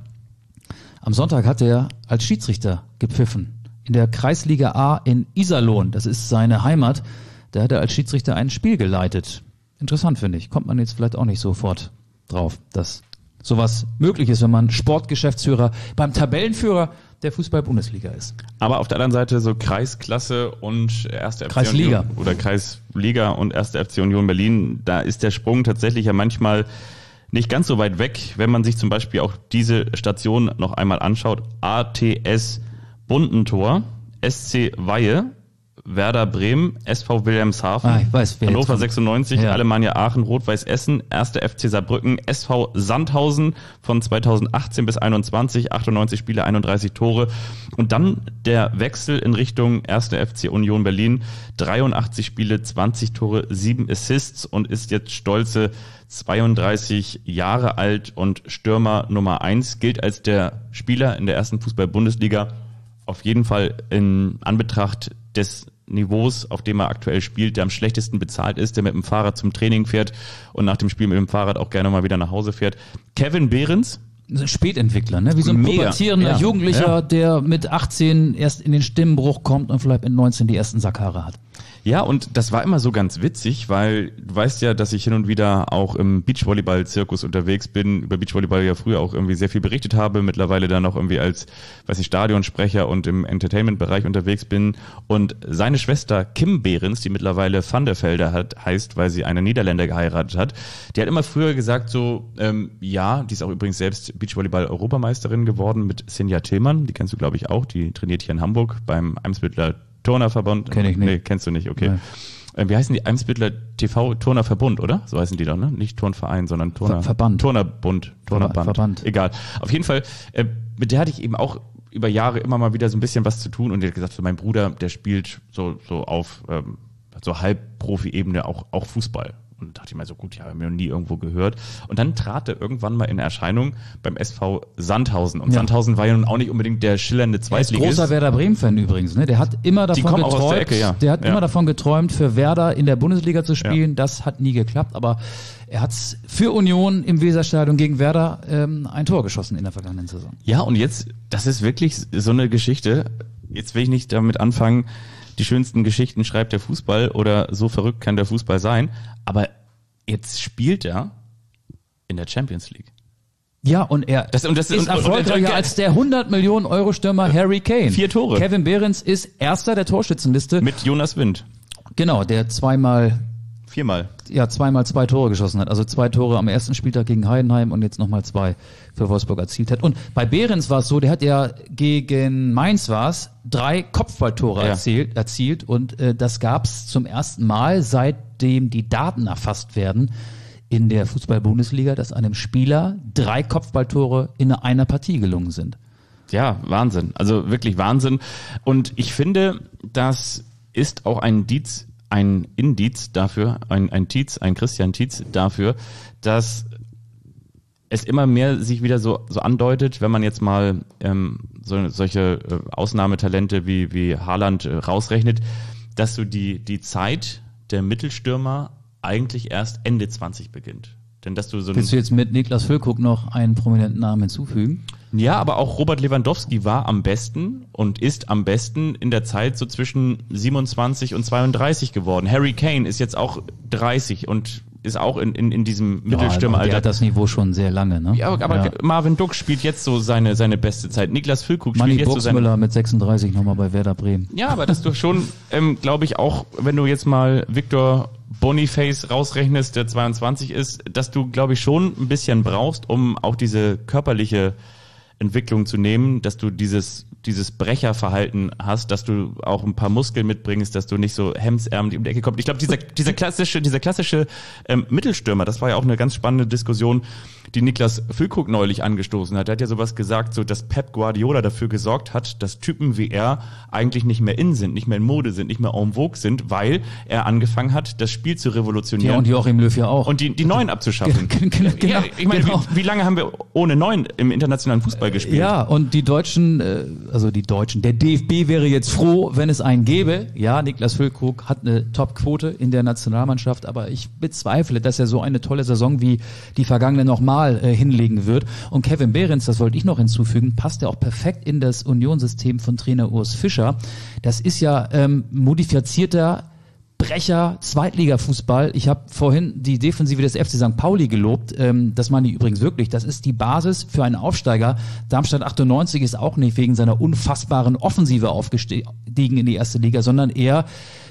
S3: Am Sonntag hat er als Schiedsrichter gepfiffen. In der Kreisliga A in Iserlohn, das ist seine Heimat, da hat er als Schiedsrichter ein Spiel geleitet. Interessant, finde ich. Kommt man jetzt vielleicht auch nicht sofort drauf, dass sowas möglich ist, wenn man Sportgeschäftsführer beim Tabellenführer der Fußball-Bundesliga ist.
S2: Aber auf der anderen Seite so Kreisklasse und erste F C
S3: Kreisliga.
S2: Union oder Kreisliga und erste F C Union Berlin, da ist der Sprung tatsächlich ja manchmal nicht ganz so weit weg, wenn man sich zum Beispiel auch diese Station noch einmal anschaut. A T S Bundentor, S C Weihe, Werder Bremen, S V Wilhelmshaven,
S3: Ah, ich weiß, wer jetzt
S2: Hannover
S3: kommt.
S2: sechsundneunzig,
S3: Ja.
S2: Alemannia Aachen, Rot-Weiß Essen, erster F C Saarbrücken, S V Sandhausen von zweitausendachtzehn bis einundzwanzig, achtundneunzig Spiele, einunddreißig Tore. Und dann der Wechsel in Richtung erster F C Union Berlin, dreiundachtzig Spiele, zwanzig Tore, sieben Assists und ist jetzt stolze zweiunddreißig Jahre alt und Stürmer Nummer eins, gilt als der Spieler in der ersten Fußball-Bundesliga, auf jeden Fall in Anbetracht des Niveaus, auf dem er aktuell spielt, der am schlechtesten bezahlt ist, der mit dem Fahrrad zum Training fährt und nach dem Spiel mit dem Fahrrad auch gerne mal wieder nach Hause fährt. Kevin Behrens.
S3: So ein Spätentwickler, ne? Wie so ein
S2: Mega.
S3: pubertierender
S2: Ja.
S3: Jugendlicher,
S2: Ja.
S3: der mit achtzehn erst in den Stimmenbruch kommt und vielleicht mit neunzehn die ersten Sackhaare hat.
S2: Ja, und das war immer so ganz witzig, weil du weißt ja, dass ich hin und wieder auch im Beachvolleyball-Zirkus unterwegs bin, über Beachvolleyball ja früher auch irgendwie sehr viel berichtet habe, mittlerweile dann auch irgendwie als, weiß ich, Stadionsprecher und im Entertainment-Bereich unterwegs bin. Und seine Schwester Kim Behrens, die mittlerweile Van der Velde hat, heißt, weil sie einen Niederländer geheiratet hat, die hat immer früher gesagt so, ähm, ja, die ist auch übrigens selbst Beachvolleyball-Europameisterin geworden mit Sinja Tillmann, die kennst du glaube ich auch, die trainiert hier in Hamburg beim Eimsbüttler Turnerverband.
S3: Kenn ich nicht.
S2: Nee, kennst du nicht, okay.
S3: Nee.
S2: Ähm, wie heißen die? Eimsbüttler T V Turnerverbund, oder? So heißen die doch, ne? Nicht Turnverein, sondern Turner.
S3: Ver- Verband.
S2: Turnerbund. Turnerband.
S3: Verband.
S2: Egal. Auf jeden Fall, äh, mit der hatte ich eben auch über Jahre immer mal wieder so ein bisschen was zu tun und der hat gesagt, so mein Bruder, der spielt so, so auf, ähm, so Halbprofi-Ebene auch, auch Fußball. Und dachte ich mir so, gut, ja, haben wir noch nie irgendwo gehört. Und dann trat er irgendwann mal in Erscheinung beim S V Sandhausen. Und
S3: Ja.
S2: Sandhausen war ja nun auch nicht unbedingt der schillernde
S3: Er ist
S2: Zweitligist.
S3: großer Werder Bremen-Fan übrigens, ne? Der hat immer davon
S2: kommen auch aus
S3: geträumt,
S2: der Ecke, ja.
S3: der hat
S2: Ja.
S3: immer davon geträumt, für Werder in der Bundesliga zu spielen. Das hat nie geklappt, aber er hat für Union im Weserstadion gegen Werder ähm, ein Tor geschossen in der vergangenen Saison.
S2: Ja, und jetzt, das ist wirklich so eine Geschichte. Jetzt will ich nicht damit anfangen, die schönsten Geschichten schreibt der Fußball oder so verrückt kann der Fußball sein. Aber jetzt spielt er in der Champions League.
S3: Ja, und er
S2: Das- und das-
S3: ist
S2: und- und-
S3: erfolgreicher
S2: und-
S3: als der hundert Millionen Euro Stürmer Harry Kane.
S2: Vier Tore.
S3: Kevin Behrens ist erster der Torschützenliste.
S2: Mit Jonas Wind.
S3: Genau, der zweimal
S2: Viermal.
S3: ja, zweimal zwei Tore geschossen hat. Also zwei Tore am ersten Spieltag gegen Heidenheim und jetzt nochmal zwei für Wolfsburg erzielt hat. Und bei Behrens war es so, der hat ja gegen Mainz war's drei Kopfballtore
S2: Ja.
S3: erzielt, erzielt und äh, das gab's zum ersten Mal, seitdem die Daten erfasst werden in der Fußball-Bundesliga, dass einem Spieler drei Kopfballtore in einer Partie gelungen sind.
S2: Ja, Wahnsinn. Also wirklich Wahnsinn. Und ich finde, das ist auch ein Indiz, ein Indiz dafür, ein, ein Tietz, ein Christian Tietz dafür, dass es immer mehr sich wieder so, so andeutet, wenn man jetzt mal ähm, so, solche äh, Ausnahmetalente wie, wie Haaland äh, rausrechnet, dass so die, die Zeit der Mittelstürmer eigentlich erst Ende zwanzig beginnt. Denn dass du so ein
S3: Willst du jetzt mit Niklas Füllkrug noch einen prominenten Namen hinzufügen?
S2: Ja, aber auch Robert Lewandowski war am besten und ist am besten in der Zeit so zwischen siebenundzwanzig und zweiunddreißig geworden. Harry Kane ist jetzt auch dreißig und ist auch in, in, in diesem
S3: Ja, der
S2: Mittelstürmeralter.
S3: hat das Niveau schon sehr lange, ne?
S2: Ja, aber, aber
S3: Ja.
S2: Marvin Duck spielt jetzt so seine, seine beste Zeit. Niklas Füllkrug
S3: Manni
S2: spielt jetzt so seine...
S3: Burgsmüller mit sechsunddreißig nochmal bei Werder Bremen.
S2: Ja, aber dass du schon, ähm, glaube ich, auch, wenn du jetzt mal Victor Boniface rausrechnest, der zweiundzwanzig ist, dass du, glaube ich, schon ein bisschen brauchst, um auch diese körperliche Entwicklung zu nehmen, dass du dieses dieses Brecherverhalten hast, dass du auch ein paar Muskeln mitbringst, dass du nicht so hemsärmlich um die Ecke kommst. Ich glaube, dieser dieser klassische dieser klassische ähm, Mittelstürmer, das war ja auch eine ganz spannende Diskussion, die Niklas Füllkrug neulich angestoßen hat. Er hat ja sowas gesagt, so dass Pep Guardiola dafür gesorgt hat, dass Typen wie er eigentlich nicht mehr in sind, nicht mehr in Mode sind, nicht mehr en vogue sind, weil er angefangen hat, das Spiel zu revolutionieren.
S3: Ja, und Joachim Löw ja auch.
S2: Und die, die Neuen abzuschaffen.
S3: Genau,
S2: ja, ich meine,
S3: genau.
S2: wie, wie lange haben wir ohne Neun im internationalen Fußball gespielt?
S3: Ja, und die Deutschen, äh, also die Deutschen, der D F B wäre jetzt froh, wenn es einen gäbe. Ja, Niklas Füllkrug hat eine Top-Quote in der Nationalmannschaft, aber ich bezweifle, dass er so eine tolle Saison wie die vergangene nochmal äh, hinlegen wird. Und Kevin Behrens, das wollte ich noch hinzufügen, passt ja auch perfekt in das Unionsystem von Trainer Urs Fischer. Das ist ja ähm, modifizierter Brecher, Zweitliga-Fußball. Ich habe vorhin die Defensive des F C Sankt Pauli gelobt. Ähm, das meine ich übrigens wirklich. Das ist die Basis für einen Aufsteiger. Darmstadt achtundneunzig ist auch nicht wegen seiner unfassbaren Offensive aufgestiegen in die erste Liga, sondern eher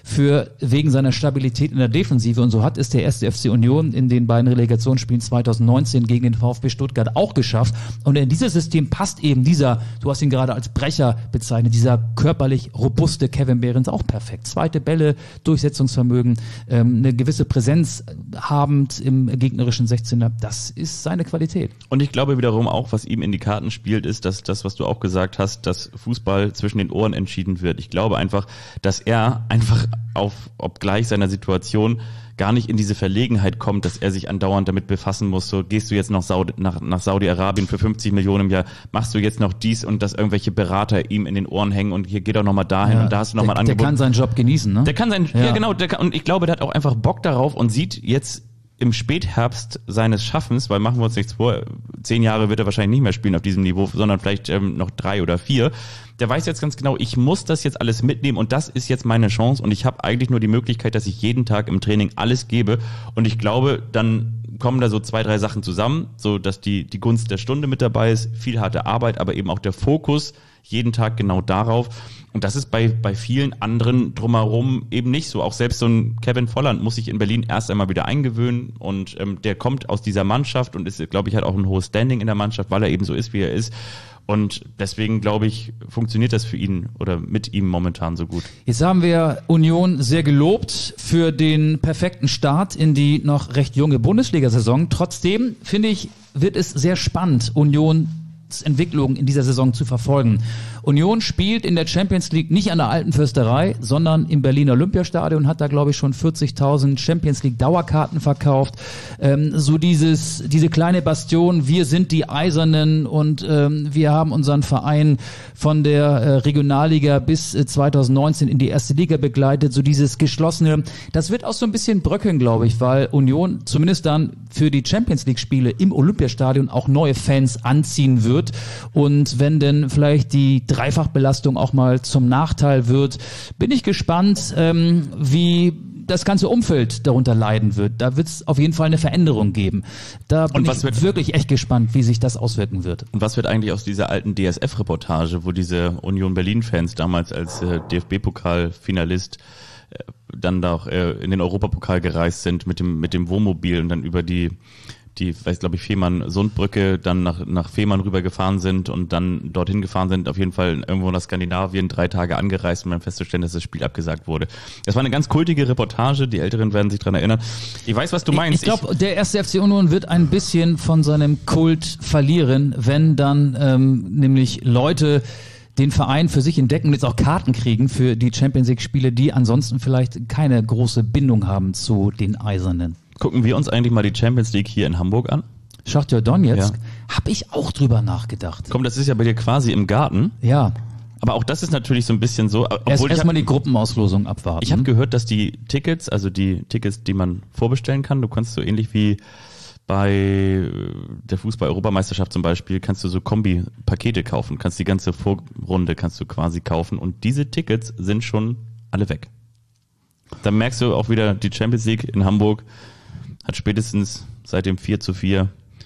S3: für wegen seiner Stabilität in der Defensive. Und so hat es der erste F C Union in den beiden Relegationsspielen zwanzig neunzehn gegen den VfB Stuttgart auch geschafft. Und in dieses System passt eben dieser, du hast ihn gerade als Brecher bezeichnet, dieser körperlich robuste Kevin Behrens auch perfekt. Zweite Bälle, Durchsetzungsvermögen, ähm, eine gewisse Präsenz habend im gegnerischen sechzehner. Das ist seine Qualität.
S2: Und ich glaube wiederum auch, was ihm in die Karten spielt, ist, dass das, was du auch gesagt hast, dass Fußball zwischen den Ohren entschieden wird. Ich glaube einfach, dass er einfach auf, obgleich seiner Situation gar nicht in diese Verlegenheit kommt, dass er sich andauernd damit befassen muss. So, gehst du jetzt nach, Saudi, nach, nach Saudi-Arabien für fünfzig Millionen im Jahr, machst du jetzt noch dies und dass irgendwelche Berater ihm in den Ohren hängen und hier geht doch nochmal dahin
S3: Ja,
S2: und da hast du nochmal ein
S3: der, der
S2: Angebot.
S3: kann seinen Job genießen, ne?
S2: Der kann sein, ja,
S3: Ja.
S2: genau, der kann, und ich glaube, der hat auch einfach Bock darauf und sieht jetzt im Spätherbst seines Schaffens, weil machen wir uns nichts vor, zehn Jahre wird er wahrscheinlich nicht mehr spielen auf diesem Niveau, sondern vielleicht ähm, noch drei oder vier. Der weiß jetzt ganz genau, ich muss das jetzt alles mitnehmen und das ist jetzt meine Chance und ich habe eigentlich nur die Möglichkeit, dass ich jeden Tag im Training alles gebe und ich glaube, dann kommen da so zwei, drei Sachen zusammen, so dass die die Gunst der Stunde mit dabei ist, viel harte Arbeit, aber eben auch der Fokus jeden Tag genau darauf. Und das ist bei bei vielen anderen drumherum eben nicht so. Auch selbst so ein Kevin Volland muss sich in Berlin erst einmal wieder eingewöhnen und ähm, der kommt aus dieser Mannschaft und ist, glaube ich, hat auch ein hohes Standing in der Mannschaft, weil er eben so ist, wie er ist. Und deswegen, glaube ich, funktioniert das für ihn oder mit ihm momentan so gut.
S3: Jetzt haben wir Union sehr gelobt für den perfekten Start in die noch recht junge Bundesliga-Saison. Trotzdem, finde ich, wird es sehr spannend, Unions Entwicklung in dieser Saison zu verfolgen. Union spielt in der Champions League nicht an der Alten Försterei, sondern im Berliner Olympiastadion, hat da, glaube ich, schon vierzigtausend Champions League Dauerkarten verkauft. Ähm, so dieses, diese kleine Bastion, wir sind die Eisernen und ähm, wir haben unseren Verein von der äh, Regionalliga bis äh, zwanzig neunzehn in die erste Liga begleitet, so dieses geschlossene, das wird auch so ein bisschen bröckeln, glaube ich, weil Union zumindest dann für die Champions League Spiele im Olympiastadion auch neue Fans anziehen wird. Und wenn denn vielleicht die Dreifachbelastung auch mal zum Nachteil wird, bin ich gespannt, ähm, wie das ganze Umfeld darunter leiden wird. Da wird es auf jeden Fall eine Veränderung geben. Da bin
S2: Und was
S3: ich
S2: wird-
S3: wirklich echt gespannt, wie sich das auswirken wird.
S2: Und was wird eigentlich aus dieser alten D S F-Reportage, wo diese Union Berlin-Fans damals als äh, D F B-Pokal-Finalist äh, dann da auch äh, in den Europapokal gereist sind mit dem mit dem Wohnmobil und dann über die die, weiß glaube ich, Fehmarn-Sundbrücke dann nach nach Fehmarn rübergefahren sind und dann dorthin gefahren sind, auf jeden Fall irgendwo nach Skandinavien, drei Tage angereist, um dann festzustellen, dass das Spiel abgesagt wurde. Das war eine ganz kultige Reportage, die Älteren werden sich dran erinnern. Ich weiß, was du meinst.
S3: Ich glaube, der erste F C Union wird ein bisschen von seinem Kult verlieren, wenn dann ähm, nämlich Leute den Verein für sich entdecken und jetzt auch Karten kriegen für die Champions League Spiele, die ansonsten vielleicht keine große Bindung haben zu den Eisernen.
S2: Gucken wir uns eigentlich mal die Champions League hier in Hamburg an.
S3: Schachtja Donetsk,
S2: Ja.
S3: habe ich auch drüber nachgedacht.
S2: Komm, das ist ja bei dir quasi im Garten.
S3: Ja,
S2: Aber auch das ist natürlich so ein bisschen so,
S3: erst
S2: obwohl ich
S3: erstmal
S2: hab,
S3: die Gruppenauslosung abwarten.
S2: ich habe gehört, dass die Tickets, also die Tickets, die man vorbestellen kann, du kannst so ähnlich wie bei der Fußball-Europameisterschaft zum Beispiel, kannst du so Kombi-Pakete kaufen, kannst die ganze Vorrunde kannst du quasi kaufen und diese Tickets sind schon alle weg. Dann merkst du auch wieder, die Champions League in Hamburg hat spätestens seit dem vier zu vier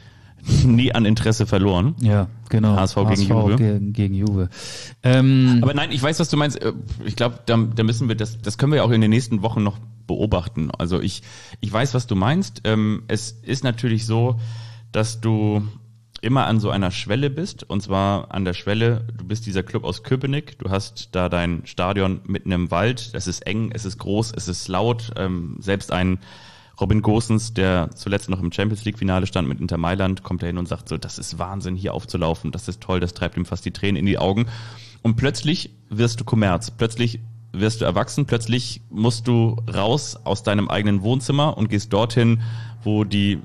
S2: nie an Interesse verloren.
S3: Ja, genau.
S2: H S V gegen Juve.
S3: Gegen, gegen Juve. Ähm,
S2: Aber nein, ich weiß, was du meinst. Ich glaube, da, da müssen wir das, das können wir ja auch in den nächsten Wochen noch beobachten. Also ich, ich weiß, was du meinst. Ähm, es ist natürlich so, dass du immer an so einer Schwelle bist, und zwar an der Schwelle, du bist dieser Club aus Köpenick, du hast da dein Stadion mitten im Wald, es ist eng, es ist groß, es ist laut, ähm, selbst ein Robin Gosens, der zuletzt noch im Champions-League-Finale stand mit Inter Mailand, kommt da hin und sagt so, das ist Wahnsinn, hier aufzulaufen, das ist toll, das treibt ihm fast die Tränen in die Augen. Und plötzlich wirst du Kommerz, plötzlich wirst du erwachsen, plötzlich musst du raus aus deinem eigenen Wohnzimmer und gehst dorthin, wo die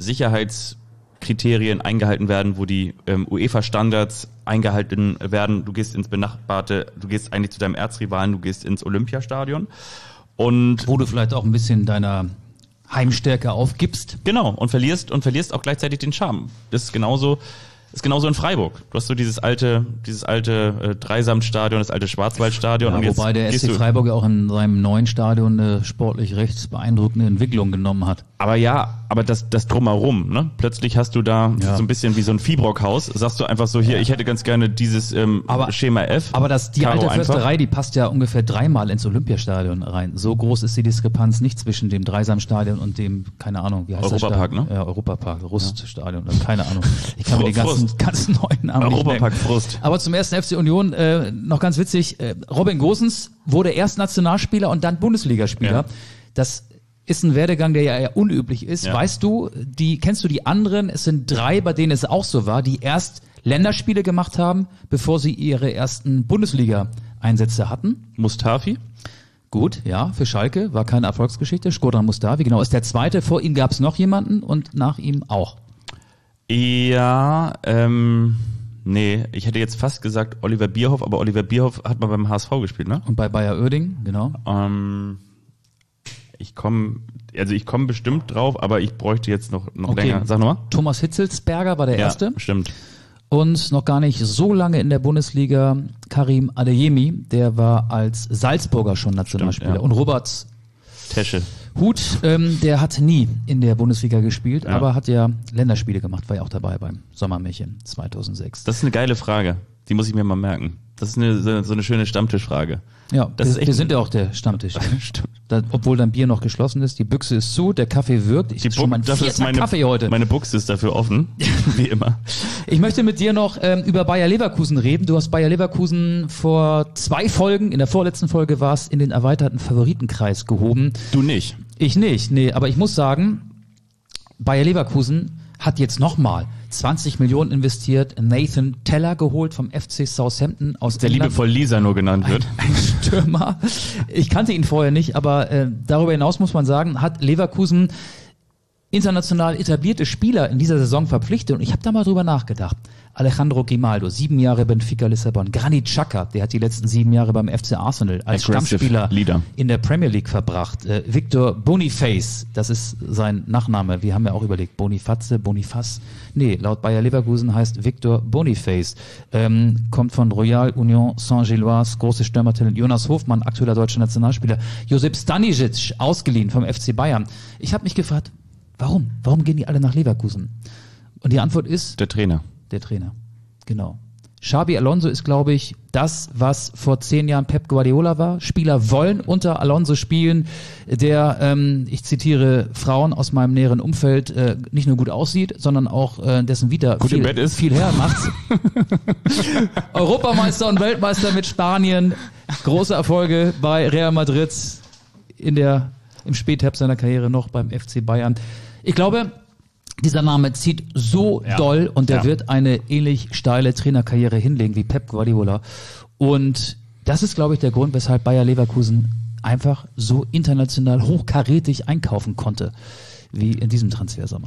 S2: Sicherheitskriterien eingehalten werden, wo die ähm, UEFA-Standards eingehalten werden. Du gehst ins benachbarte, du gehst eigentlich zu deinem Erzrivalen, du gehst ins Olympiastadion. Und
S3: wo du vielleicht auch ein bisschen deiner Heimstärke aufgibst.
S2: Genau, und verlierst und verlierst auch gleichzeitig den Charme. Das ist genauso, ist genauso in Freiburg. Du hast so dieses alte, dieses alte äh, Dreisamstadion, das alte Schwarzwaldstadion.
S3: Ja,
S2: und jetzt
S3: wobei der S
S2: gehst
S3: C
S2: du-
S3: Freiburg ja auch in seinem neuen Stadion eine sportlich recht beeindruckende Entwicklung genommen hat.
S2: Aber ja, aber das, das Drumherum, ne? Plötzlich hast du da
S3: Ja.
S2: so ein bisschen wie so ein Viehbrockhaus. Sagst du einfach so, hier, ich hätte ganz gerne dieses ähm,
S3: Aber-
S2: Schema F.
S3: Aber das, die
S2: Karo
S3: alte
S2: einfach.
S3: Försterei, die passt ja ungefähr dreimal ins Olympiastadion rein. So groß ist die Diskrepanz nicht zwischen dem Dreisamstadion und dem, keine Ahnung, wie heißt
S2: Europapark,
S3: das? Stadion?
S2: ne?
S3: Ja, Europapark, Ruststadion, oder keine Ahnung. Ich kann mir die
S2: Frust.
S3: ganzen, ganzen neuen Namen nicht
S2: Europapark
S3: merken.
S2: Frust.
S3: Aber zum ersten F C Union, äh, noch ganz witzig, äh, Robin Gosens wurde erst Nationalspieler und dann Bundesligaspieler.
S2: Ja.
S3: Das ist ein Werdegang, der ja eher unüblich ist.
S2: Ja.
S3: Weißt du, die, kennst du die anderen? Es sind drei, bei denen es auch so war, die erst Länderspiele gemacht haben, bevor sie ihre ersten Bundesliga-Einsätze hatten.
S2: Mustafi?
S3: Gut, ja, für Schalke war keine Erfolgsgeschichte. Shkodran Mustafi, genau, ist der zweite. Vor ihm gab es noch jemanden und nach ihm auch.
S2: Ja, ähm, nee, ich hätte jetzt fast gesagt Oliver Bierhoff, aber Oliver Bierhoff hat mal beim H S V gespielt, ne?
S3: Und bei Bayer Oerding, genau.
S2: Ähm, ich komme, also ich komme bestimmt drauf, aber ich bräuchte jetzt noch, noch
S3: Okay.
S2: länger. Sag nochmal.
S3: Thomas Hitzelsberger war der erste.
S2: Ja, stimmt.
S3: Und noch gar nicht so lange in der Bundesliga Karim Adeyemi, der war als Salzburger schon Nationalspieler.
S2: Stimmt, ja.
S3: Und Robert
S2: Tesche.
S3: Hut, ähm, der hat nie in der Bundesliga gespielt,
S2: Ja.
S3: aber hat ja Länderspiele gemacht, war ja auch dabei beim Sommermärchen zweitausendsechs.
S2: Das ist eine geile Frage. Die muss ich mir mal merken. Das ist eine, so, so eine schöne Stammtischfrage.
S3: Ja,
S2: Das ist
S3: wir,
S2: echt
S3: wir sind ja auch der Stammtisch. Ne?
S2: Stimmt.
S3: Da, obwohl dein Bier noch geschlossen ist, die Büchse ist zu, der Kaffee wirkt. Ich
S2: Die
S3: schon mein
S2: Bu- dafür ist
S3: vierter
S2: meine,
S3: Kaffee heute.
S2: meine Buchse ist dafür offen, wie immer.
S3: Ich möchte mit dir noch ähm, über Bayer Leverkusen reden. Du hast Bayer Leverkusen vor zwei Folgen, in der vorletzten Folge warst, in den erweiterten Favoritenkreis gehoben.
S2: Du nicht.
S3: Ich nicht, nee, aber ich muss sagen, Bayer Leverkusen hat jetzt nochmal zwanzig Millionen investiert, Nathan Teller geholt vom F C Southampton aus
S2: Der
S3: England.
S2: liebevoll Lisa nur genannt wird.
S3: Ein Stürmer. Ich kannte ihn vorher nicht, aber äh, darüber hinaus muss man sagen, hat Leverkusen international etablierte Spieler in dieser Saison verpflichtet. Und ich habe da mal drüber nachgedacht. Alejandro Grimaldo, sieben Jahre Benfica Lissabon. Granit Xhaka, der hat die letzten sieben Jahre beim F C Arsenal als
S2: Aggressive
S3: Stammspieler
S2: Leader.
S3: in der Premier League verbracht. Äh, Victor Boniface, das ist sein Nachname. Wir haben ja auch überlegt, Boniface, Boniface. Nee, laut Bayer Leverkusen heißt Victor Boniface. Ähm, kommt von Royal Union Saint-Gilloise, großes Stürmertalent. Jonas Hofmann, aktueller deutscher Nationalspieler. Josip Stanisic, ausgeliehen vom F C Bayern. Ich habe mich gefragt, warum? Warum gehen die alle nach Leverkusen? Und die Antwort ist,
S2: Der Trainer.
S3: der Trainer. Genau. Xabi Alonso ist, glaube ich, das, was vor zehn Jahren Pep Guardiola war. Spieler wollen unter Alonso spielen, der, ähm, ich zitiere, Frauen aus meinem näheren Umfeld äh, nicht nur gut aussieht, sondern auch äh, dessen Vita
S2: Gut
S3: viel,
S2: im Bett ist.
S3: viel her macht. Europameister und Weltmeister mit Spanien. Große Erfolge bei Real Madrid in der, im Spätherbst seiner Karriere noch beim F C Bayern. Ich glaube, dieser Name zieht so
S2: Ja.
S3: doll und der
S2: Ja.
S3: wird eine ähnlich steile Trainerkarriere hinlegen wie Pep Guardiola. Und das ist, glaube ich, der Grund, weshalb Bayer Leverkusen einfach so international hochkarätig einkaufen konnte, wie in diesem Transfersommer.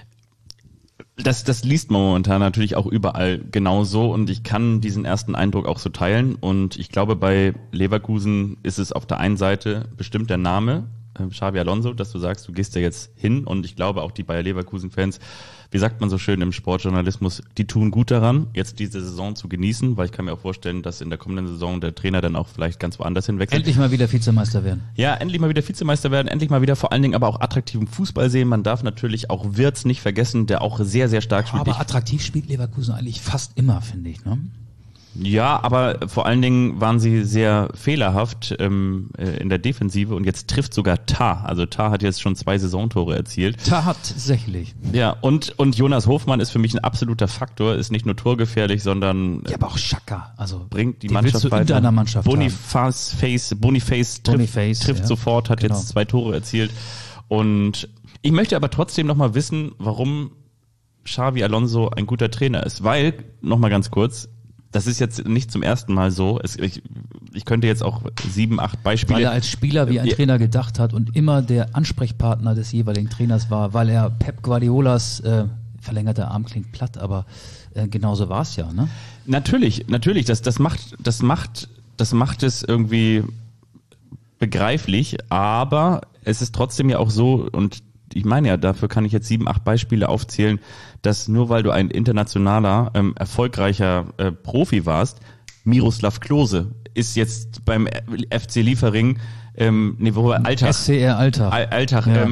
S2: Das, das liest man momentan natürlich auch überall genauso und ich kann diesen ersten Eindruck auch so teilen und ich glaube, bei Leverkusen ist es auf der einen Seite bestimmt der Name, äh, Xabi Alonso, dass du sagst, du gehst da jetzt hin und ich glaube auch die Bayer Leverkusen-Fans, wie sagt man so schön im Sportjournalismus, die tun gut daran, jetzt diese Saison zu genießen, weil ich kann mir auch vorstellen, dass in der kommenden Saison der Trainer dann auch vielleicht ganz woanders hinwechselt.
S3: Endlich mal wieder Vizemeister werden.
S2: Ja, endlich mal wieder Vizemeister werden, endlich mal wieder vor allen Dingen aber auch attraktiven Fußball sehen. Man darf natürlich auch Wirtz nicht vergessen, der auch sehr, sehr stark spielt.
S3: Aber attraktiv spielt Leverkusen eigentlich fast immer, finde ich. Ne?
S2: Ja, aber vor allen Dingen waren sie sehr fehlerhaft ähm, äh, in der Defensive und jetzt trifft sogar Tah. Also Tah hat jetzt schon zwei Saisontore erzielt.
S3: Tatsächlich.
S2: Ja, und und Jonas Hofmann ist für mich ein absoluter Faktor, ist nicht nur torgefährlich, sondern
S3: Ja, aber auch Xhaka. Also,
S2: bringt die
S3: den
S2: Mannschaft
S3: willst du in
S2: weiter.
S3: deiner Mannschaft haben.
S2: Boniface, Face, Boniface trifft,
S3: Boniface,
S2: trifft
S3: ja.
S2: sofort, hat
S3: Genau.
S2: jetzt zwei Tore erzielt. Und ich möchte aber trotzdem nochmal wissen, warum Xabi Alonso ein guter Trainer ist. Weil, nochmal ganz kurz, das ist jetzt nicht zum ersten Mal so. Es, ich, ich könnte jetzt auch sieben, acht Beispiele.
S3: Weil er als Spieler wie ein
S2: Ja.
S3: Trainer gedacht hat und immer der Ansprechpartner des jeweiligen Trainers war, weil er Pep Guardiolas äh, verlängerter Arm klingt platt, aber äh, genauso war es ja, ne?
S2: Natürlich, natürlich, das, das macht, das macht, das macht es irgendwie begreiflich, aber es ist trotzdem ja auch so, und ich meine ja, dafür kann ich jetzt sieben, acht Beispiele aufzählen, dass nur weil du ein internationaler, ähm, erfolgreicher äh, Profi warst, Miroslav Klose ist jetzt beim F C Liefering, ähm, nee, wo Alltag,
S3: S C R Alltag.
S2: All- Alltag,
S3: Ja.
S2: ähm,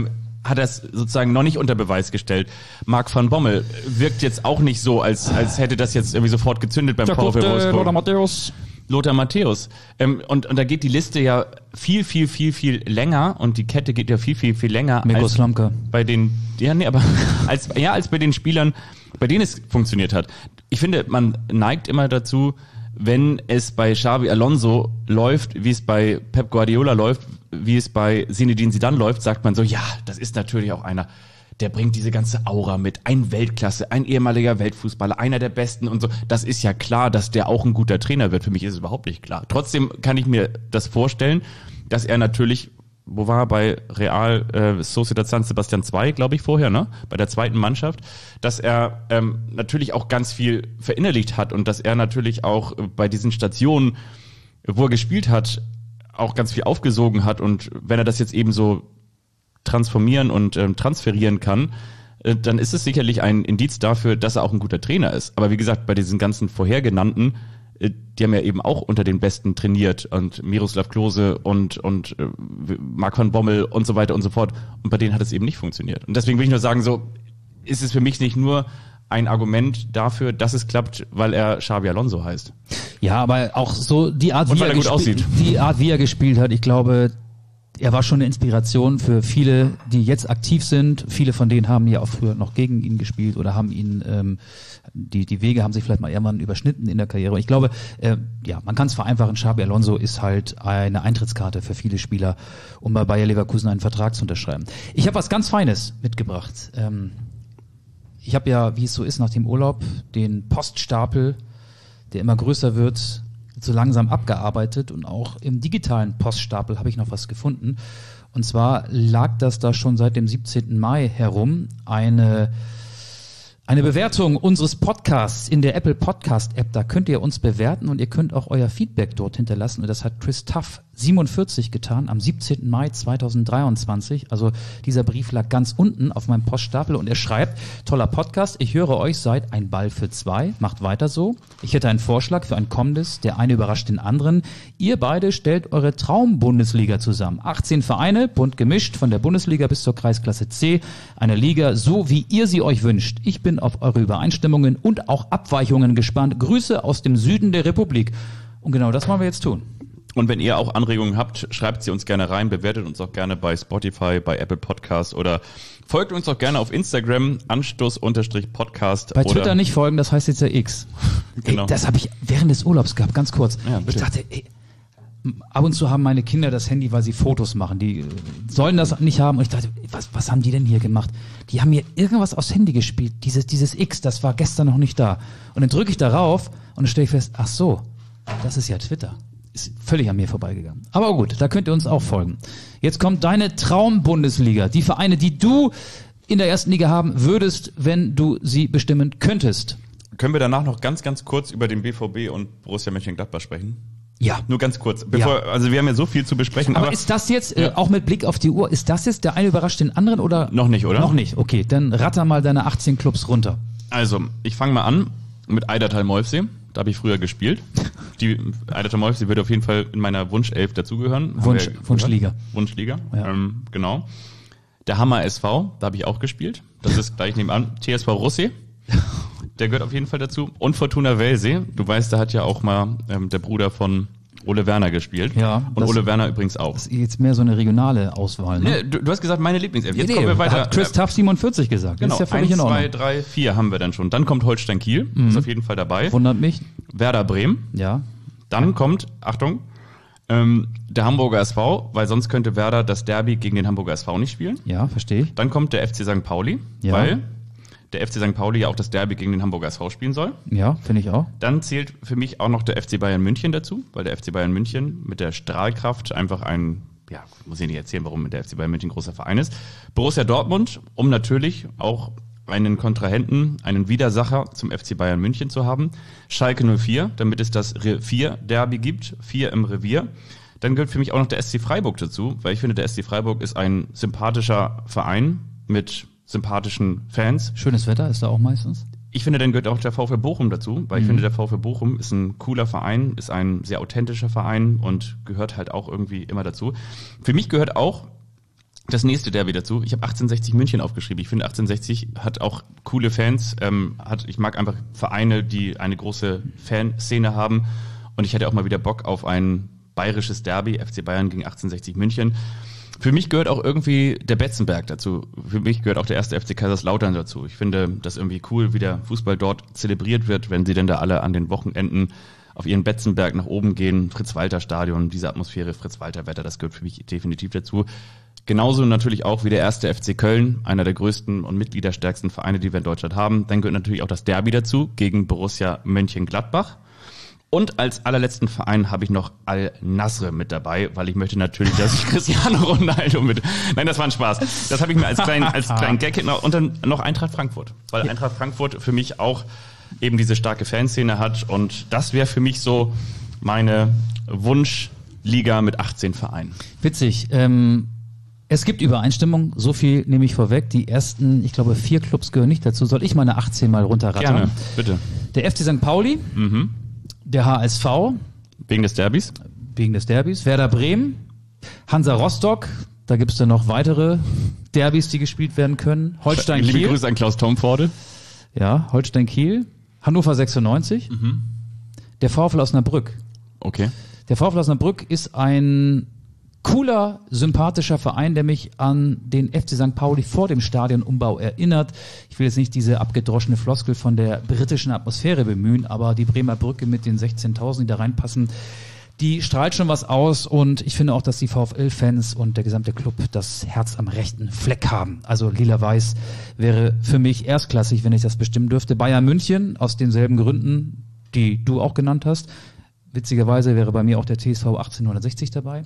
S2: hat er es sozusagen noch nicht unter Beweis gestellt. Marc van Bommel wirkt jetzt auch nicht so, als, als hätte das jetzt irgendwie sofort gezündet beim VfL Wolfsburg.
S3: Lothar Matthäus.
S2: Lothar Matthäus. Ähm, und, und da geht die Liste ja viel, viel, viel, viel länger und die Kette geht ja viel, viel, viel länger
S3: Mirko
S2: als
S3: Slomka.
S2: bei den, ja, nee, aber als, ja, als bei den Spielern, bei denen es funktioniert hat. Ich finde, man neigt immer dazu, wenn es bei Xabi Alonso läuft, wie es bei Pep Guardiola läuft, wie es bei Zinedine Zidane läuft, sagt man so, ja, das ist natürlich auch einer, der bringt diese ganze Aura mit, ein Weltklasse, ein ehemaliger Weltfußballer, einer der Besten und so. Das ist ja klar, dass der auch ein guter Trainer wird. Für mich ist es überhaupt nicht klar. Trotzdem kann ich mir das vorstellen, dass er natürlich, wo war er bei Real äh, Sociedad San Sebastian zwei, glaube ich, vorher, ne? Bei der zweiten Mannschaft, dass er ähm, natürlich auch ganz viel verinnerlicht hat und dass er natürlich auch bei diesen Stationen, wo er gespielt hat, auch ganz viel aufgesogen hat und wenn er das jetzt eben so transformieren und ähm, transferieren kann, äh, dann ist es sicherlich ein Indiz dafür, dass er auch ein guter Trainer ist. Aber wie gesagt, bei diesen ganzen vorhergenannten, äh, die haben ja eben auch unter den Besten trainiert und Miroslav Klose und und äh, Marc van Bommel und so weiter und so fort. Und bei denen hat es eben nicht funktioniert. Und deswegen will ich nur sagen, so ist es für mich nicht nur ein Argument dafür, dass es klappt, weil er Xabi Alonso heißt.
S3: Ja, aber auch so die Art,
S2: Und
S3: wie
S2: weil
S3: er,
S2: er gut
S3: gesp-
S2: aussieht.
S3: die Art, wie er gespielt hat, ich glaube, er war schon eine Inspiration für viele, die jetzt aktiv sind. Viele von denen haben ja auch früher noch gegen ihn gespielt oder haben ihn, ähm, die die Wege haben sich vielleicht mal irgendwann überschnitten in der Karriere. Und ich glaube, äh, ja, man kann es vereinfachen, Xabi Alonso ist halt eine Eintrittskarte für viele Spieler, um bei Bayer Leverkusen einen Vertrag zu unterschreiben. Ich habe was ganz Feines mitgebracht. Ähm, ich habe ja, wie es so ist, nach dem Urlaub den Poststapel, der immer größer wird, so langsam abgearbeitet und auch im digitalen Poststapel habe ich noch was gefunden. Und zwar lag das da schon seit dem siebzehnten Mai herum, eine eine Bewertung unseres Podcasts in der Apple Podcast App. Da könnt ihr uns bewerten und ihr könnt auch euer Feedback dort hinterlassen. Und das hat Chris Tuff siebenundvierzig getan am siebzehnten Mai zweitausenddreiundzwanzig. Also dieser Brief lag ganz unten auf meinem Poststapel und er schreibt: Toller Podcast, ich höre euch, seid ein Ball für zwei, macht weiter so. Ich hätte einen Vorschlag für ein kommendes, der eine überrascht den anderen. Ihr beide stellt eure Traum-Bundesliga zusammen. achtzehn Vereine, bunt gemischt, von der Bundesliga bis zur Kreisklasse C. Eine Liga, so wie ihr sie euch wünscht. Ich bin auf eure Übereinstimmungen und auch Abweichungen gespannt. Grüße aus dem Süden der Republik. Und genau das wollen wir jetzt tun.
S2: Und wenn ihr auch Anregungen habt, schreibt sie uns gerne rein, bewertet uns auch gerne bei Spotify, bei Apple Podcasts oder folgt uns auch gerne auf Instagram, Anstoß-Podcast.
S3: Bei Twitter nicht folgen, das heißt jetzt ja X.
S2: Genau.
S3: Ey, das habe ich während des Urlaubs gehabt, ganz kurz.
S2: Ja, bitte.
S3: Ich dachte, ey, ab und zu haben meine Kinder das Handy, weil sie Fotos machen. Die äh, sollen das nicht haben. Und ich dachte, was, was haben die denn hier gemacht? Die haben mir irgendwas aufs Handy gespielt. Dieses, dieses X, das war gestern noch nicht da. Und dann drücke ich darauf und dann stelle ich fest, ach so, das ist ja Twitter. Ist völlig an mir vorbeigegangen. Aber gut, da könnt ihr uns auch folgen. Jetzt kommt deine Traum-Bundesliga. Die Vereine, die du in der ersten Liga haben würdest, wenn du sie bestimmen könntest.
S2: Können wir danach noch ganz, ganz kurz über den B V B und Borussia Mönchengladbach sprechen?
S3: Ja.
S2: Nur ganz kurz. Bevor,
S3: Ja.
S2: Also wir haben ja so viel zu besprechen.
S3: Aber,
S2: Aber,
S3: ist das jetzt, äh,
S2: Ja.
S3: auch mit Blick auf die Uhr, ist das jetzt der eine überrascht den anderen oder?
S2: Noch nicht, oder?
S3: Noch nicht, okay. Dann ratter mal deine achtzehn Clubs runter.
S2: Also, ich fange mal an mit Eidertal Molfsee. Da habe ich früher gespielt. Die Eidertal Molfsee würde auf jeden Fall in meiner Wunschelf dazugehören. Haben
S3: Wunsch,
S2: wir gehört.
S3: Wunschliga.
S2: Wunschliga,
S3: Ja.
S2: ähm, genau. Der Hammer S V, da habe ich auch gespielt. Das ist gleich nebenan. T S V Russee, der gehört auf jeden Fall dazu. Und Fortuna Welsee. Du weißt, da hat ja auch mal ähm, der Bruder von Ole Werner gespielt.
S3: Ja,
S2: Und
S3: das-
S2: Ole Werner übrigens auch.
S3: Das ist jetzt mehr so eine regionale Auswahl. Ne?
S2: Nee, du, du hast gesagt, meine Lieblingself. Jetzt
S3: Nee,
S2: kommen wir weiter.
S3: Hat Chris Tuff siebenundvierzig gesagt.
S2: Genau,
S3: Das ist ja völlig
S2: eins,
S3: in Ordnung.
S2: zwei, drei, vier haben wir dann schon. Dann kommt Holstein Kiel, ist auf jeden Fall dabei.
S3: Wundert mich.
S2: Werder Bremen.
S3: Ja.
S2: Dann kommt, Achtung, ähm, der Hamburger S V, weil sonst könnte Werder das Derby gegen den Hamburger S V nicht spielen.
S3: Ja, verstehe ich.
S2: Dann kommt der F C Sankt Pauli,
S3: Ja.
S2: weil der F C Sankt Pauli ja auch das Derby gegen den Hamburger S V spielen soll.
S3: Ja, finde ich auch.
S2: Dann zählt für mich auch noch der F C Bayern München dazu, weil der F C Bayern München mit der Strahlkraft einfach ein, ja, muss ich nicht erzählen, warum der F C Bayern München ein großer Verein ist. Borussia Dortmund, um natürlich auch einen Kontrahenten, einen Widersacher zum F C Bayern München zu haben. Schalke null vier, damit es das Revier-Derby gibt, vier im Revier. Dann gehört für mich auch noch der S C Freiburg dazu, weil ich finde, der S C Freiburg ist ein sympathischer Verein mit sympathischen Fans.
S3: Schönes Wetter ist da auch meistens.
S2: Ich finde, dann gehört auch der VfL Bochum dazu, weil ich finde, der VfL Bochum ist ein cooler Verein, ist ein sehr authentischer Verein und gehört halt auch irgendwie immer dazu. Für mich gehört auch Das nächste Derby dazu. Ich habe achtzehnhundertsechzig München aufgeschrieben. Ich finde achtzehnhundertsechzig hat auch coole Fans. Ähm, hat, ich mag einfach Vereine, die eine große Fanszene haben. Und ich hätte auch mal wieder Bock auf ein bayerisches Derby. F C Bayern gegen achtzehnhundertsechzig München. Für mich gehört auch irgendwie der Betzenberg dazu. Für mich gehört auch der erste F C Kaiserslautern dazu. Ich finde das irgendwie cool, wie der Fußball dort zelebriert wird, wenn sie denn da alle an den Wochenenden auf ihren Betzenberg nach oben gehen. Fritz-Walter-Stadion, diese Atmosphäre, Fritz-Walter-Wetter, das gehört für mich definitiv dazu. Genauso natürlich auch wie der erste F C Köln, einer der größten und mitgliederstärksten Vereine, die wir in Deutschland haben. Dann gehört natürlich auch das Derby dazu gegen Borussia Mönchengladbach. Und als allerletzten Verein habe ich noch Al-Nassr mit dabei, weil ich möchte natürlich, dass Cristiano Ronaldo mit... Nein, das war ein Spaß. Das habe ich mir als kleinen als kleinen Gag hinten und dann noch Eintracht Frankfurt, weil Eintracht Frankfurt für mich auch eben diese starke Fanszene hat und das wäre für mich so meine Wunschliga mit achtzehn Vereinen.
S3: Witzig. Ähm, es gibt Übereinstimmung, so viel nehme ich vorweg. Die ersten, ich glaube, vier Clubs gehören nicht dazu. Soll ich meine achtzehn mal runterrattern?
S2: Gerne, bitte.
S3: Der F C Sankt Pauli,
S2: Mhm.
S3: der H S V,
S2: Wegen des Derbys?
S3: wegen des Derbys, Werder Bremen, Hansa Rostock, da gibt es dann noch weitere Derbys, die gespielt werden können. Holstein
S2: Liebe
S3: Kiel,
S2: Grüße an Klaus Tomforde.
S3: ja, Holstein Kiel, Hannover sechsundneunzig,
S2: Mhm.
S3: der VfL Osnabrück.
S2: Okay.
S3: Der VfL Osnabrück ist ein cooler, sympathischer Verein, der mich an den F C Sankt Pauli vor dem Stadionumbau erinnert. Ich will jetzt nicht diese abgedroschene Floskel von der britischen Atmosphäre bemühen, aber die Bremer Brücke mit den sechzehntausend, die da reinpassen, die strahlt schon was aus und ich finde auch, dass die VfL-Fans und der gesamte Club das Herz am rechten Fleck haben. Also lila-weiß wäre für mich erstklassig, wenn ich das bestimmen dürfte. Bayern München, aus denselben Gründen, die du auch genannt hast. Witzigerweise wäre bei mir auch der T S V achtzehnhundertsechzig dabei.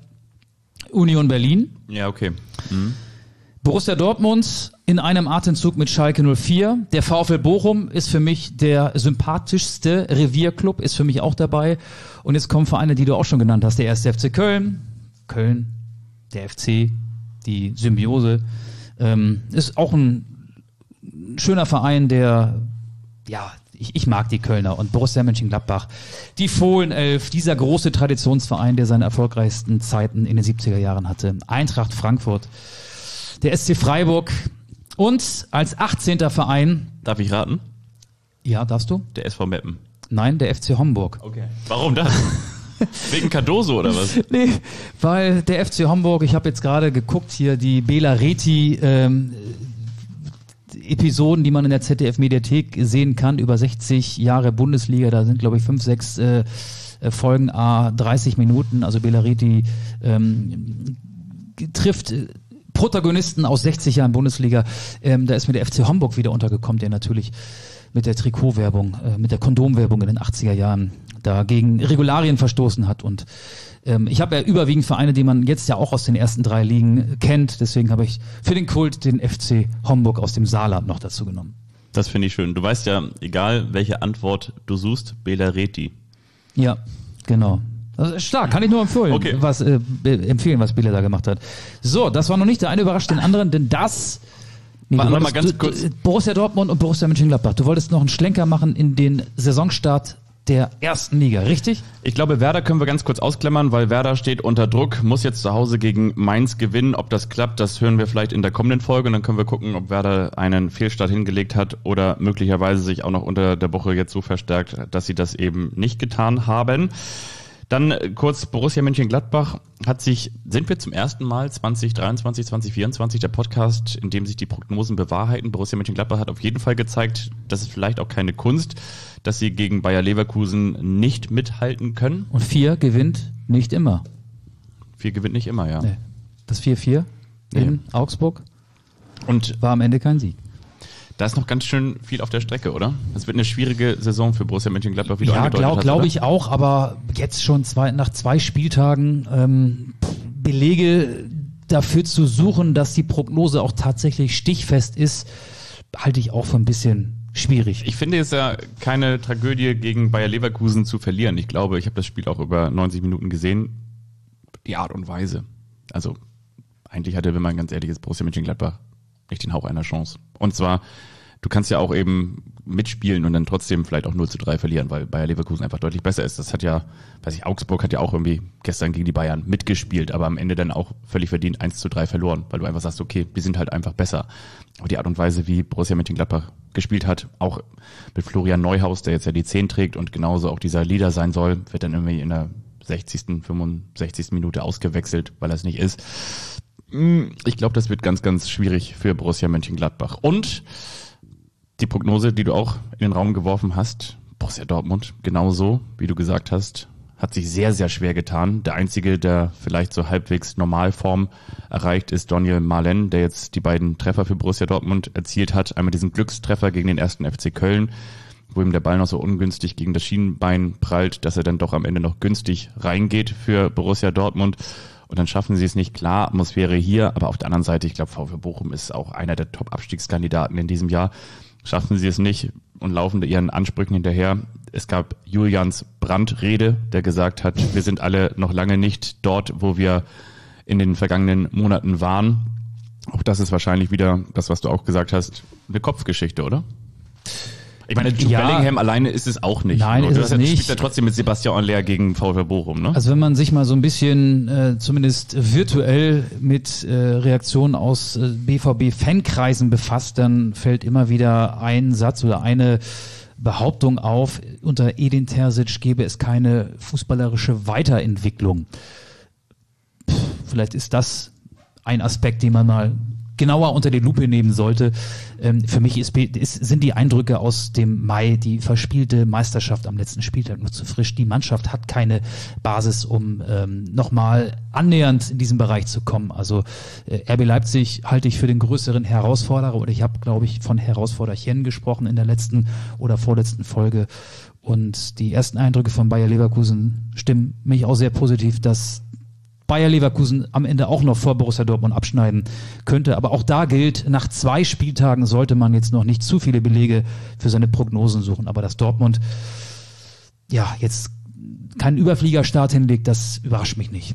S3: Union Berlin,
S2: Ja, okay. Mhm.
S3: Borussia Dortmund in einem Atemzug mit Schalke null vier. Der VfL Bochum ist für mich der sympathischste Revierclub, ist für mich auch dabei. Und jetzt kommen Vereine, die du auch schon genannt hast. Der erste F C Köln, Köln, der F C, die Symbiose. Ähm, ist auch ein schöner Verein, der, ja, ich, ich mag die Kölner und Borussia Mönchengladbach. Die Fohlenelf, dieser große Traditionsverein, der seine erfolgreichsten Zeiten in den siebziger Jahren hatte. Eintracht Frankfurt, der S C Freiburg und als achtzehnter Verein,
S2: Darf ich raten?
S3: ja, darfst du?
S2: Der S V Meppen.
S3: Nein, der F C Homburg.
S2: Okay. Warum das? Wegen Cardoso oder was?
S3: Nee, weil der F C Homburg, ich habe jetzt gerade geguckt hier, die Bela Reti ähm, Episoden, die man in der Z D F-Mediathek sehen kann, über sechzig Jahre Bundesliga, da sind glaube ich fünf, sechs äh, Folgen, a dreißig Minuten, also Bela Reti ähm, trifft äh, Protagonisten aus sechzig Jahren Bundesliga, ähm, da ist mir der F C Homburg wieder untergekommen, der natürlich mit der Trikotwerbung, äh, mit der Kondomwerbung in den achtziger Jahren da gegen Regularien verstoßen hat und ähm, ich habe ja überwiegend Vereine, die man jetzt ja auch aus den ersten drei Ligen kennt, deswegen habe ich für den Kult den F C Homburg aus dem Saarland noch dazu genommen.
S2: Das finde ich schön. Du weißt ja, egal welche Antwort du suchst, Bela Reti.
S3: Ja, genau. Also stark, kann ich nur empfehlen,
S2: Okay.
S3: was, äh, empfehlen, was Bela da gemacht hat. So, das war noch nicht, der eine überrascht den anderen, denn das... Nee,
S2: Warte
S3: du
S2: mal
S3: wolltest-
S2: ganz
S3: du,
S2: kurz.
S3: Borussia Dortmund und Borussia Mönchengladbach. Du wolltest noch einen Schlenker machen in den Saisonstart der ersten Liga, richtig?
S2: Ich glaube, Werder können wir ganz kurz ausklammern, weil Werder steht unter Druck, muss jetzt zu Hause gegen Mainz gewinnen. Ob das klappt, das hören wir vielleicht in der kommenden Folge und dann können wir gucken, ob Werder einen Fehlstart hingelegt hat oder möglicherweise sich auch noch unter der Woche jetzt so verstärkt, dass sie das eben nicht getan haben. Dann kurz Borussia Mönchengladbach hat sich, sind wir zum ersten Mal zwanzig dreiundzwanzig, zwanzig vierundzwanzig der Podcast, in dem sich die Prognosen bewahrheiten. Borussia Mönchengladbach hat auf jeden Fall gezeigt, das ist vielleicht auch keine Kunst, dass sie gegen Bayer Leverkusen nicht mithalten können.
S3: Und vier gewinnt nicht immer.
S2: Vier gewinnt nicht immer, ja.
S3: Nee. Das vier vier in
S2: Nee.
S3: Augsburg
S2: Und
S3: war am Ende kein Sieg.
S2: da ist noch ganz schön viel auf der Strecke, oder? Es wird eine schwierige Saison für Borussia Mönchengladbach, wie du
S3: Ja,
S2: angedeutet
S3: glaube
S2: hast.
S3: glaub
S2: oder?
S3: ich auch, aber jetzt schon zwei, nach zwei Spieltagen ähm, Belege dafür zu suchen, dass die Prognose auch tatsächlich stichfest ist, halte ich auch für ein bisschen schwierig.
S2: Ich finde es ja keine Tragödie, gegen Bayer Leverkusen zu verlieren. Ich glaube, ich habe das Spiel auch über neunzig Minuten gesehen. Die Art und Weise. Also eigentlich hatte, wenn man ganz ehrlich ist, Borussia Mönchengladbach nicht den Hauch einer Chance. Und zwar, du kannst ja auch eben mitspielen und dann trotzdem vielleicht auch null zu drei verlieren, weil Bayer Leverkusen einfach deutlich besser ist. Das hat ja, weiß ich, Augsburg hat ja auch irgendwie gestern gegen die Bayern mitgespielt, aber am Ende dann auch völlig verdient eins zu drei verloren, weil du einfach sagst, okay, wir sind halt einfach besser. Aber die Art und Weise, wie Borussia Mönchengladbach gespielt hat, auch mit Florian Neuhaus, der jetzt ja die zehn trägt und genauso auch dieser Leader sein soll, wird dann irgendwie in der sechzigsten, fünfundsechzigsten Minute ausgewechselt, weil er es nicht ist. Ich glaube, das wird ganz, ganz schwierig für Borussia Mönchengladbach. Und die Prognose, die du auch in den Raum geworfen hast, Borussia Dortmund, genauso, wie du gesagt hast, hat sich sehr, sehr schwer getan. Der Einzige, der vielleicht so halbwegs Normalform erreicht, ist Daniel Malen, der jetzt die beiden Treffer für Borussia Dortmund erzielt hat. Einmal diesen Glückstreffer gegen den ersten F C Köln, wo ihm der Ball noch so ungünstig gegen das Schienenbein prallt, dass er dann doch am Ende noch günstig reingeht für Borussia Dortmund. Und dann schaffen sie es nicht. Klar, Atmosphäre hier, aber auf der anderen Seite, ich glaube, VfB Bochum ist auch einer der Top-Abstiegskandidaten in diesem Jahr. Schaffen sie es nicht und laufen ihren Ansprüchen hinterher. Es gab Julians Brandt-Rede, der gesagt hat, wir sind alle noch lange nicht dort, wo wir in den vergangenen Monaten waren. Auch das ist wahrscheinlich wieder das, was du auch gesagt hast, eine Kopfgeschichte, oder? Ich meine, Jude
S3: Ja.
S2: Bellingham alleine ist es auch nicht.
S3: Nein,
S2: Und
S3: ist
S2: du
S3: es
S2: hast-
S3: nicht.
S2: spielt ja trotzdem mit Sebastian Aller gegen VfB Bochum, ne?
S3: Also wenn man sich mal so ein bisschen äh, zumindest virtuell mit äh, Reaktionen aus äh, B V B-Fankreisen befasst, dann fällt immer wieder ein Satz oder eine Behauptung auf, unter Edin Terzic gäbe es keine fußballerische Weiterentwicklung. Pff, vielleicht ist das ein Aspekt, den man mal genauer unter die Lupe nehmen sollte. Ähm, für mich ist, ist, sind die Eindrücke aus dem Mai, die verspielte Meisterschaft am letzten Spieltag nur zu frisch. Die Mannschaft hat keine Basis, um ähm, nochmal annähernd in diesen Bereich zu kommen. Also äh, R B Leipzig halte ich für den größeren Herausforderer und ich habe, glaube ich, von Herausforderchen gesprochen in der letzten oder vorletzten Folge. Und die ersten Eindrücke von Bayer Leverkusen stimmen mich auch sehr positiv, dass Bayer Leverkusen am Ende auch noch vor Borussia Dortmund abschneiden könnte. Aber auch da gilt, nach zwei Spieltagen sollte man jetzt noch nicht zu viele Belege für seine Prognosen suchen. Aber dass Dortmund ja jetzt keinen Überfliegerstart hinlegt, das überrascht mich nicht.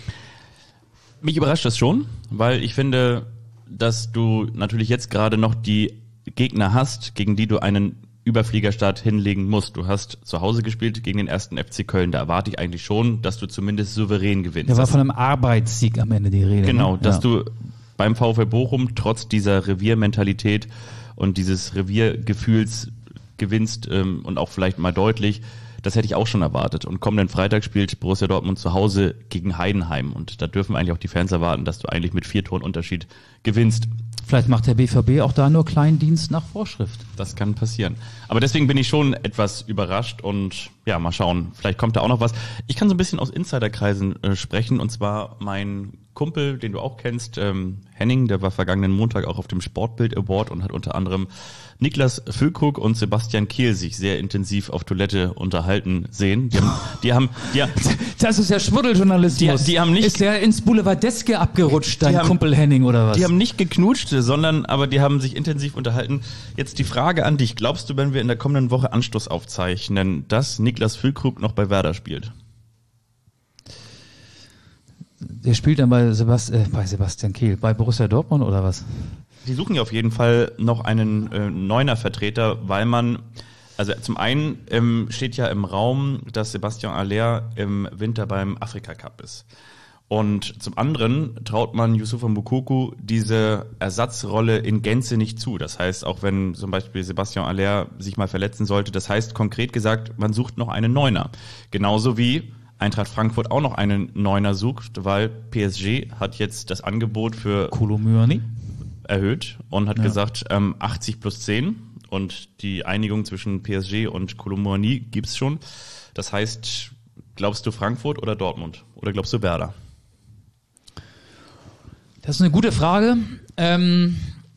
S2: Mich überrascht das schon, weil ich finde, dass du natürlich jetzt gerade noch die Gegner hast, gegen die du einen Überfliegerstart hinlegen musst. Du hast zu Hause gespielt gegen den ersten F C Köln. Da erwarte ich eigentlich schon, dass du zumindest souverän gewinnst.
S3: Da war von einem Arbeitssieg am Ende die Rede.
S2: Genau,
S3: ne?
S2: dass
S3: ja.
S2: du beim VfB Bochum trotz dieser Reviermentalität und dieses Reviergefühls gewinnst ähm, und auch vielleicht mal deutlich. Das hätte ich auch schon erwartet. Und kommenden Freitag spielt Borussia Dortmund zu Hause gegen Heidenheim. Und da dürfen eigentlich auch die Fans erwarten, dass du eigentlich mit vier Toren Unterschied gewinnst.
S3: Vielleicht macht der B V B auch da nur Kleindienst nach Vorschrift.
S2: Das kann passieren. Aber deswegen bin ich schon etwas überrascht und ja, mal schauen. Vielleicht kommt da auch noch was. Ich kann so ein bisschen aus Insiderkreisen äh, sprechen und zwar mein Kumpel, den du auch kennst, ähm, Henning, der war vergangenen Montag auch auf dem Sportbild Award und hat unter anderem Niklas Füllkrug und Sebastian Kehl sich sehr intensiv auf Toilette unterhalten sehen. Die haben, die haben, die,
S3: Das ist ja Schmuddeljournalismus.
S2: Die- die haben nicht-
S3: Ist der ins Boulevardeske abgerutscht, dein
S2: Die haben-
S3: Kumpel Henning oder was?
S2: die haben nicht geknutscht, sondern aber die haben sich intensiv unterhalten. Jetzt die Frage an dich. Glaubst du, wenn wir in der kommenden Woche Anstoß aufzeichnen, dass Niklas Füllkrug noch bei Werder spielt?
S3: Der spielt dann bei, Sebast äh, bei Sebastian Kehl, bei Borussia Dortmund oder was?
S2: Die suchen ja auf jeden Fall noch einen äh, Neuner-Vertreter, weil man, also zum einen ähm, steht ja im Raum, dass Sebastian Aller im Winter beim Afrika-Cup ist. Und zum anderen traut man Youssoufa Moukoko diese Ersatzrolle in Gänze nicht zu. Das heißt, auch wenn zum Beispiel Sebastian Aller sich mal verletzen sollte, das heißt konkret gesagt, man sucht noch einen Neuner. Genauso wie Eintracht Frankfurt auch noch einen Neuner sucht, weil P S G hat jetzt das Angebot für
S3: Kolo Muani?
S2: erhöht und hat
S3: Ja.
S2: gesagt ähm, achtzig plus zehn und die Einigung zwischen P S G und Kolo Muani gibt's schon. Das heißt, glaubst du Frankfurt oder Dortmund oder glaubst du Werder?
S3: Das ist eine gute Frage. Ähm,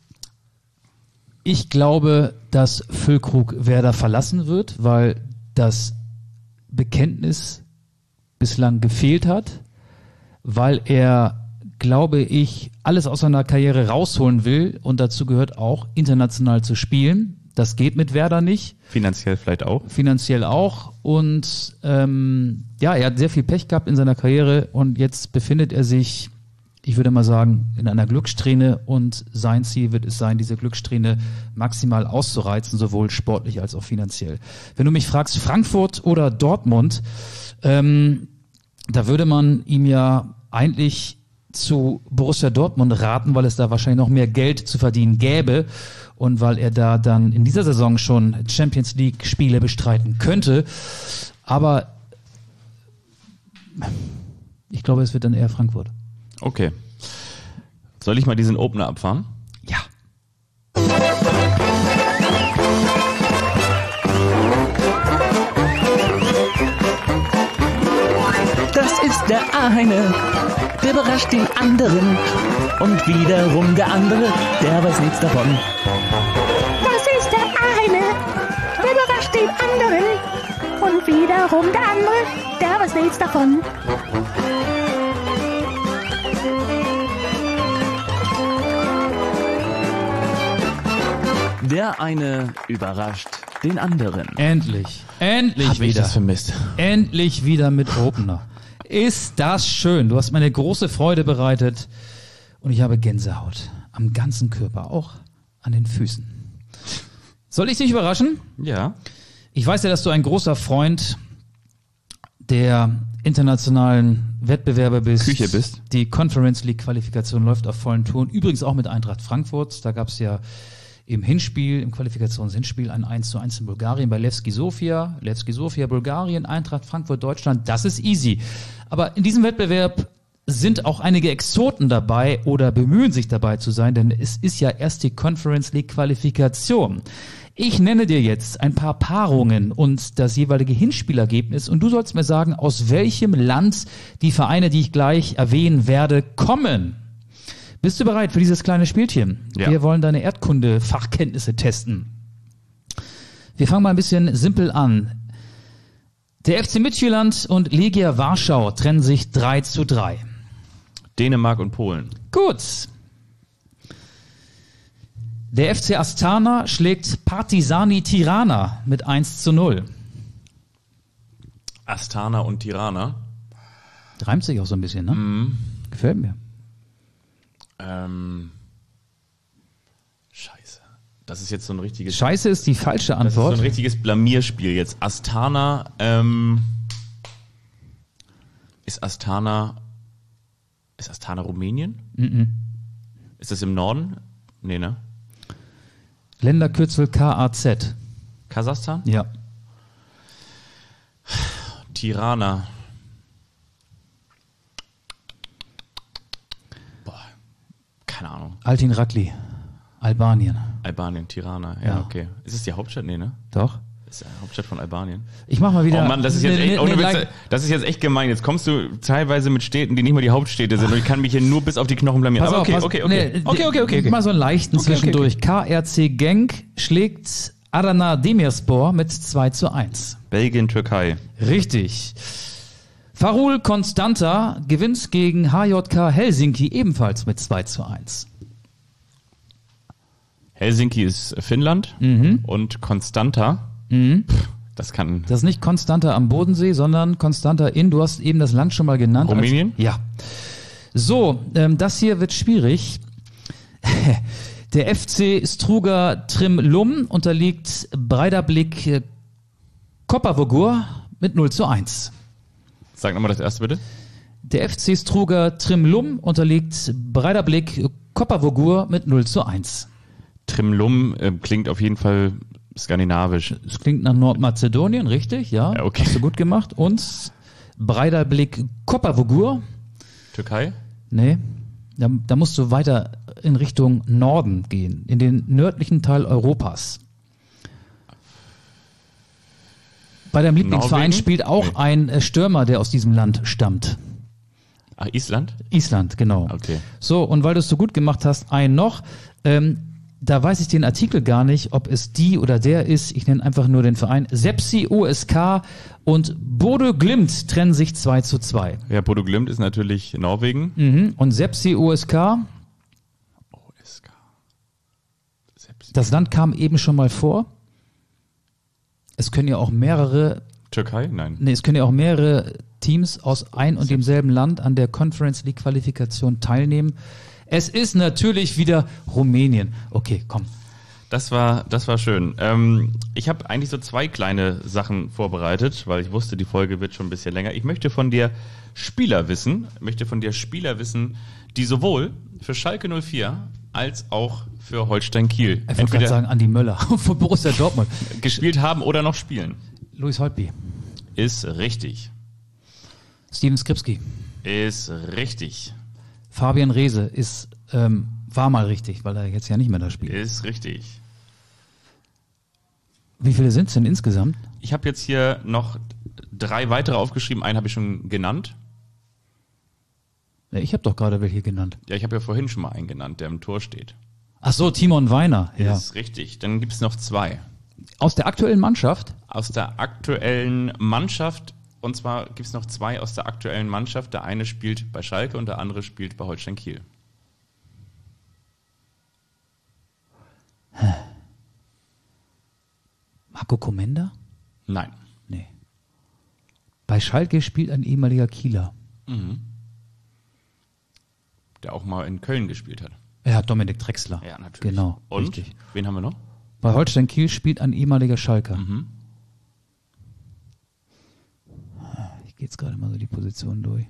S3: ich glaube, dass Füllkrug Werder verlassen wird, weil das Bekenntnis bislang gefehlt hat, weil er, glaube ich, alles aus seiner Karriere rausholen will und dazu gehört auch, international zu spielen. Das geht mit Werder nicht.
S2: Finanziell vielleicht auch.
S3: Finanziell auch. Und ähm, ja, er hat sehr viel Pech gehabt in seiner Karriere und jetzt befindet er sich ich würde mal sagen, in einer Glückssträhne und sein Ziel wird es sein, diese Glückssträhne maximal auszureizen, sowohl sportlich als auch finanziell. Wenn du mich fragst, Frankfurt oder Dortmund, ähm, da würde man ihm ja eigentlich zu Borussia Dortmund raten, weil es da wahrscheinlich noch mehr Geld zu verdienen gäbe und weil er da dann in dieser Saison schon Champions League Spiele bestreiten könnte. Aber ich glaube, es wird dann eher Frankfurt.
S2: Okay. Soll ich mal diesen Opener abfahren?
S3: Ja.
S1: Das ist der eine, der überrascht den anderen. Und wiederum der andere, der weiß nichts davon.
S4: Das ist der eine, der überrascht den anderen. Und wiederum der andere, der weiß nichts davon.
S1: Der eine überrascht den anderen.
S3: Endlich, endlich
S2: Hab
S3: wieder.
S2: ich das vermisst.
S3: Endlich wieder mit Opener. Ist das schön. Du hast mir eine große Freude bereitet und ich habe Gänsehaut am ganzen Körper, auch an den Füßen. Soll ich dich überraschen?
S2: Ja.
S3: Ich weiß ja, dass du ein großer Freund der internationalen Wettbewerbe bist.
S2: Küche bist.
S3: Die Conference League Qualifikation läuft auf vollen Touren. Übrigens auch mit Eintracht Frankfurt. Da gab es ja im Hinspiel, im Qualifikationshinspiel ein eins zu eins in Bulgarien bei Levski Sofia. Levski Sofia, Bulgarien, Eintracht Frankfurt, Deutschland. Das ist easy. Aber in diesem Wettbewerb sind auch einige Exoten dabei oder bemühen sich dabei zu sein, denn es ist ja erst die Conference League Qualifikation. Ich nenne dir jetzt ein paar Paarungen und das jeweilige Hinspielergebnis und du sollst mir sagen, aus welchem Land die Vereine, die ich gleich erwähnen werde, kommen. Bist du bereit für dieses kleine Spielchen?
S2: Ja.
S3: Wir wollen deine Erdkunde-Fachkenntnisse testen. Wir fangen mal ein bisschen simpel an. Der F C Midtjylland und Legia Warschau trennen sich drei zu drei.
S2: Dänemark und Polen.
S3: Gut. Der F C Astana schlägt Partizani Tirana mit eins zu null.
S2: Astana und Tirana.
S3: Reimt sich auch so ein bisschen, ne?
S2: Mhm.
S3: Gefällt mir.
S2: Ähm. Scheiße. Das ist jetzt so ein richtiges...
S3: Scheiße ist die falsche
S2: Das ist so
S3: Antwort.
S2: ein richtiges Blamierspiel jetzt. Astana, ähm... Ist Astana... Ist Astana Rumänien?
S3: Mhm.
S2: Ist das im Norden? Nee, ne?
S3: Länderkürzel K A Z.
S2: Kasachstan?
S3: Ja.
S2: Tirana. Boah, keine Ahnung.
S3: Altin Rakli. Albanien.
S2: Albanien, Tirana. Ja,
S3: Ja.
S2: okay. Ist es die Hauptstadt? Nee, ne?
S3: Doch.
S2: Ist die Hauptstadt von Albanien.
S3: Ich mach mal wieder.
S2: Oh Mann, das ist jetzt
S3: ne-
S2: echt,
S3: ne-
S2: ohne
S3: ne-
S2: Witz,
S3: like-
S2: das ist jetzt echt gemein. Jetzt kommst du teilweise mit Städten, die nicht mal die Hauptstädte sind und ich kann mich hier nur bis auf die Knochen blamieren.
S3: Pass
S2: Aber
S3: auf,
S2: okay,
S3: pass-
S2: okay, okay.
S3: nee,
S2: Okay, okay, okay, okay.
S3: Mal so einen leichten
S2: Okay, okay,
S3: zwischendurch. K R C Genk schlägt Adana Demirspor mit zwei zu eins.
S2: Belgien, Türkei.
S3: Richtig. Farul Constanta gewinnt gegen H J K Helsinki ebenfalls mit zwei zu eins.
S2: Helsinki ist Finnland
S3: Mhm.
S2: und Constanta.
S3: Mhm.
S2: Pff, das kann...
S3: Das ist nicht Constanta am Bodensee, sondern Constanta in, du hast eben das Land schon mal genannt.
S2: Rumänien?
S3: Als, ja. So, ähm, das hier wird schwierig. Der F C Struga Trimlum unterliegt Breidablik äh, Kopervogur mit null zu eins.
S2: Sag nochmal das erste bitte.
S3: Der F C Struga Trimlum unterliegt Breidablik Kopervogur mit null zu eins.
S2: Trimlum äh, klingt auf jeden Fall skandinavisch.
S3: Das klingt nach Nordmazedonien, richtig? Ja,
S2: Ja, okay.
S3: Hast du gut gemacht. Und Breidablik Kopervogur.
S2: Türkei?
S3: Nee, da, da musst du weiter in Richtung Norden gehen, in den nördlichen Teil Europas. Bei deinem Lieblingsverein
S2: Norwegen?
S3: spielt auch
S2: Nee.
S3: ein äh, Stürmer, der aus diesem Land stammt.
S2: Ah, Island?
S3: Island, genau.
S2: Okay.
S3: So, und weil du es so gut gemacht hast, ein noch. Ähm, da weiß ich den Artikel gar nicht, ob es die oder der ist. Ich nenne einfach nur den Verein. Sepsi O S K und Bodø Glimt trennen sich zwei zu zwei.
S2: Ja, Bodo Glimt ist natürlich Norwegen.
S3: Mhm. Und Sepsi O S K,
S2: O S K. Sepsi.
S3: das Land kam eben schon mal vor. Es können ja auch mehrere
S2: Türkei? Nein.
S3: Nee, es können ja auch mehrere Teams aus ein und demselben Land an der Conference League Qualifikation teilnehmen. Es ist natürlich wieder Rumänien. Okay, komm.
S2: Das war, das war schön. Ähm, ich habe eigentlich so zwei kleine Sachen vorbereitet, weil ich wusste, die Folge wird schon ein bisschen länger. Ich möchte von dir Spieler wissen, möchte von dir Spieler wissen, die sowohl für Schalke null vier als auch für Holstein Kiel
S3: Ich wollte gerade sagen, Andi Möller von Borussia Dortmund
S2: gespielt haben oder noch spielen.
S3: Luis Holtby.
S2: Ist richtig.
S3: Steven Skripski.
S2: Ist richtig.
S3: Fabian Reese ist, ähm, war mal richtig, weil er jetzt ja nicht mehr da spielt.
S2: Ist richtig.
S3: Wie viele sind es denn insgesamt?
S2: Ich habe jetzt hier noch drei weitere aufgeschrieben. Einen habe ich schon genannt.
S3: Ja, ich habe doch gerade welche genannt.
S2: Ja, ich habe ja vorhin schon mal einen genannt, der im Tor steht.
S3: Ach so, Timon Weiner. Ja.
S2: Ist richtig. Dann gibt es noch zwei.
S3: Aus der aktuellen Mannschaft?
S2: Aus der aktuellen Mannschaft. Und zwar gibt es noch zwei aus der aktuellen Mannschaft. Der eine spielt bei Schalke und der andere spielt bei Holstein Kiel.
S3: Marco Komenda?
S2: Nein.
S3: Nee. Bei Schalke spielt ein ehemaliger Kieler.
S2: Mhm. Der auch mal in Köln gespielt hat.
S3: Er hat Dominik Drexler.
S2: Ja, natürlich.
S3: Genau.
S2: Und?
S3: Richtig.
S2: Wen haben wir noch?
S3: Bei Holstein Kiel spielt ein ehemaliger Schalker.
S2: Mhm.
S3: Ich gehe jetzt gerade mal so die Position durch.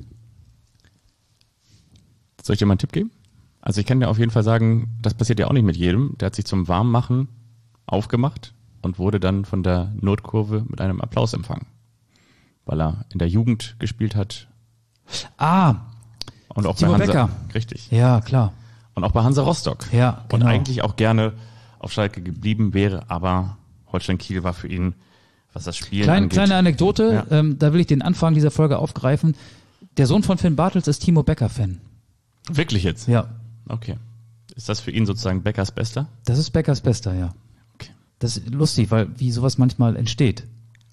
S2: Soll ich dir mal einen Tipp geben? Also ich kann dir auf jeden Fall sagen, das passiert ja auch nicht mit jedem. Der hat sich zum Warmmachen aufgemacht und wurde dann von der Notkurve mit einem Applaus empfangen. Weil er in der Jugend gespielt hat.
S3: Ah,
S2: Und auch
S3: Timo
S2: bei Hansa,
S3: Becker.
S2: Richtig.
S3: Ja, klar.
S2: Und auch bei Hansa Rostock.
S3: Ja,
S2: Und
S3: genau.
S2: eigentlich auch gerne auf Schalke geblieben wäre, aber Holstein Kiel war für ihn, was das Spiel
S3: Klein,
S2: angeht.
S3: kleine Anekdote,
S2: Ja.
S3: ähm, da will ich den Anfang dieser Folge aufgreifen. Der Sohn von Finn Bartels ist Timo Becker-Fan.
S2: Wirklich jetzt?
S3: Ja,
S2: Okay. Ist das für ihn sozusagen Beckers Bester?
S3: das ist Beckers Bester, ja.
S2: Okay.
S3: Das ist lustig, weil wie sowas manchmal entsteht.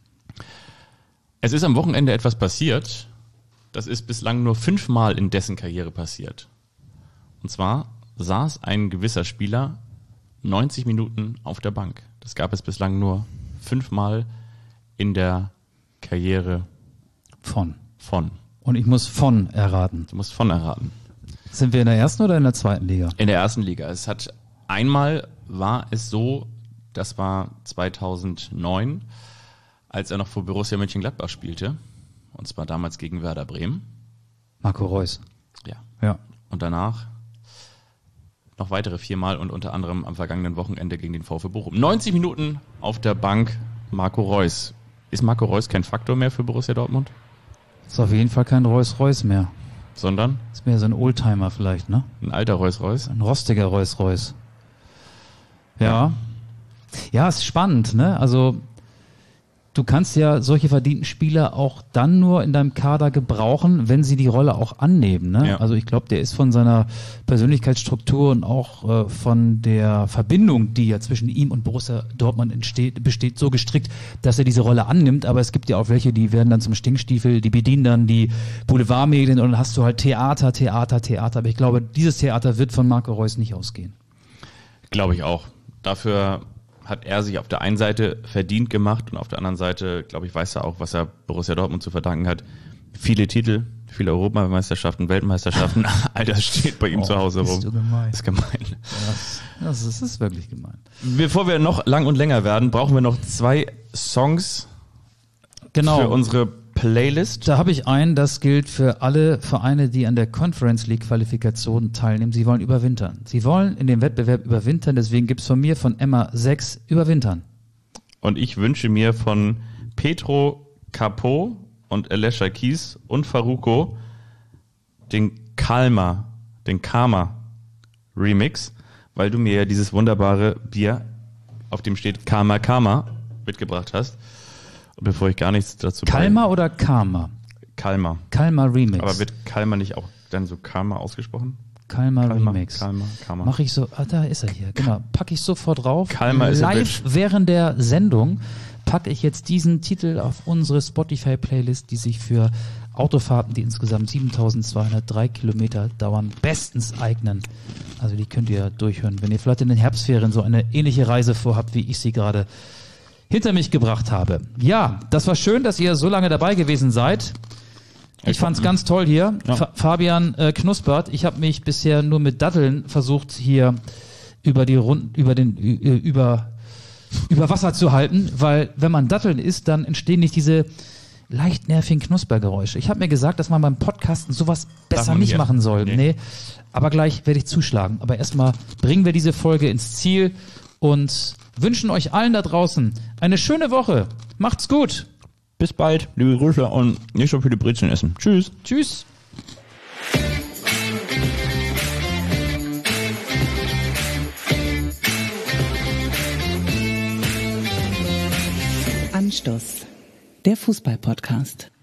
S2: Es ist am Wochenende etwas passiert, das ist bislang nur fünfmal in dessen Karriere passiert. Und zwar saß ein gewisser Spieler neunzig Minuten auf der Bank. Das gab es bislang nur fünfmal in der Karriere
S3: Von.
S2: von.
S3: Und ich muss von erraten.
S2: Du musst von erraten.
S3: Sind wir in der ersten oder in der zweiten Liga?
S2: In der ersten Liga. Es hat einmal war es so, das war zweitausendneun, als er noch für Borussia Mönchengladbach spielte. Und zwar damals gegen Werder Bremen.
S3: Marco Reus.
S2: Ja.
S3: Ja.
S2: Und danach noch weitere viermal und unter anderem am vergangenen Wochenende gegen den VfB Bochum. neunzig Minuten auf der Bank Marco Reus. Ist Marco Reus kein Faktor mehr für Borussia Dortmund?
S3: Ist auf jeden Fall kein Reus Reus mehr.
S2: Sondern
S3: Ist mehr so ein Oldtimer vielleicht, ne?
S2: ein alter Reus Reus?
S3: Ein rostiger Reus Reus. Ja. Ja, ist spannend, ne? Also du kannst ja solche verdienten Spieler auch dann nur in deinem Kader gebrauchen, wenn sie die Rolle auch annehmen. Ne?
S2: Ja.
S3: Also ich glaube, der ist von seiner Persönlichkeitsstruktur und auch äh, von der Verbindung, die ja zwischen ihm und Borussia Dortmund entsteht, besteht, so gestrickt, dass er diese Rolle annimmt. Aber es gibt ja auch welche, die werden dann zum Stinkstiefel, die bedienen dann die Boulevardmedien und dann hast du halt Theater, Theater, Theater. Aber ich glaube, dieses Theater wird von Marco Reus nicht ausgehen.
S2: Glaube ich auch. Dafür hat er sich auf der einen Seite verdient gemacht und auf der anderen Seite, glaube ich, weiß er auch, was er Borussia Dortmund zu verdanken hat. Viele Titel, viele Europameisterschaften, Weltmeisterschaften, all das steht bei ihm
S3: Oh,
S2: zu Hause
S3: bist
S2: rum.
S3: du gemein.
S2: Das ist gemein.
S3: Das, das, ist, das ist wirklich gemein.
S2: Bevor wir noch lang und länger werden, brauchen wir noch zwei Songs
S3: Genau.
S2: für unsere Playlist.
S3: Da habe ich einen, das gilt für alle Vereine, die an der Conference League Qualifikation teilnehmen. Sie wollen überwintern. Sie wollen in dem Wettbewerb überwintern, deswegen gibt's von mir von Emma sechs überwintern.
S2: Und ich wünsche mir von Petro Capo und Alessia Keys und Faruko den Kalma, den Karma Remix, weil du mir ja dieses wunderbare Bier, auf dem steht Karma Karma, mitgebracht hast. Und bevor ich gar nichts dazu
S3: Kalma oder Karma?
S2: Kalma.
S3: Kalma Remix.
S2: Aber wird Kalma nicht auch dann so Karma ausgesprochen?
S3: Kalma,
S2: Kalma,
S3: Remix.
S2: Kalma, Karma.
S3: Mache ich so, ah, da ist er hier, genau. Packe ich sofort drauf.
S2: Kalma ist ja
S3: live während der Sendung packe ich jetzt diesen Titel auf unsere Spotify-Playlist, die sich für Autofahrten, die insgesamt siebentausendzweihundertdrei Kilometer dauern, bestens eignen. Also die könnt ihr durchhören. Wenn ihr vielleicht in den Herbstferien so eine ähnliche Reise vorhabt, wie ich sie gerade hinter mich gebracht habe. Ja, das war schön, dass ihr so lange dabei gewesen seid. Ich fand's ganz toll hier.
S2: Ja.
S3: Fa- Fabian äh, knuspert. Ich habe mich bisher nur mit Datteln versucht, hier über die Runden, über den, äh, über, über Wasser zu halten, weil wenn man Datteln isst, dann entstehen nicht diese leicht nervigen Knuspergeräusche. Ich habe mir gesagt, dass man beim Podcasten sowas besser
S2: man
S3: nicht
S2: hier.
S3: machen soll.
S2: Nee.
S3: Nee. Aber gleich werde ich zuschlagen. Aber erstmal bringen wir diese Folge ins Ziel und wünschen euch allen da draußen eine schöne Woche. Macht's gut.
S2: Bis bald, liebe Grüße und nicht so viele Brezeln essen. Tschüss.
S3: Tschüss.
S5: Anstoß, der Fußball-Podcast.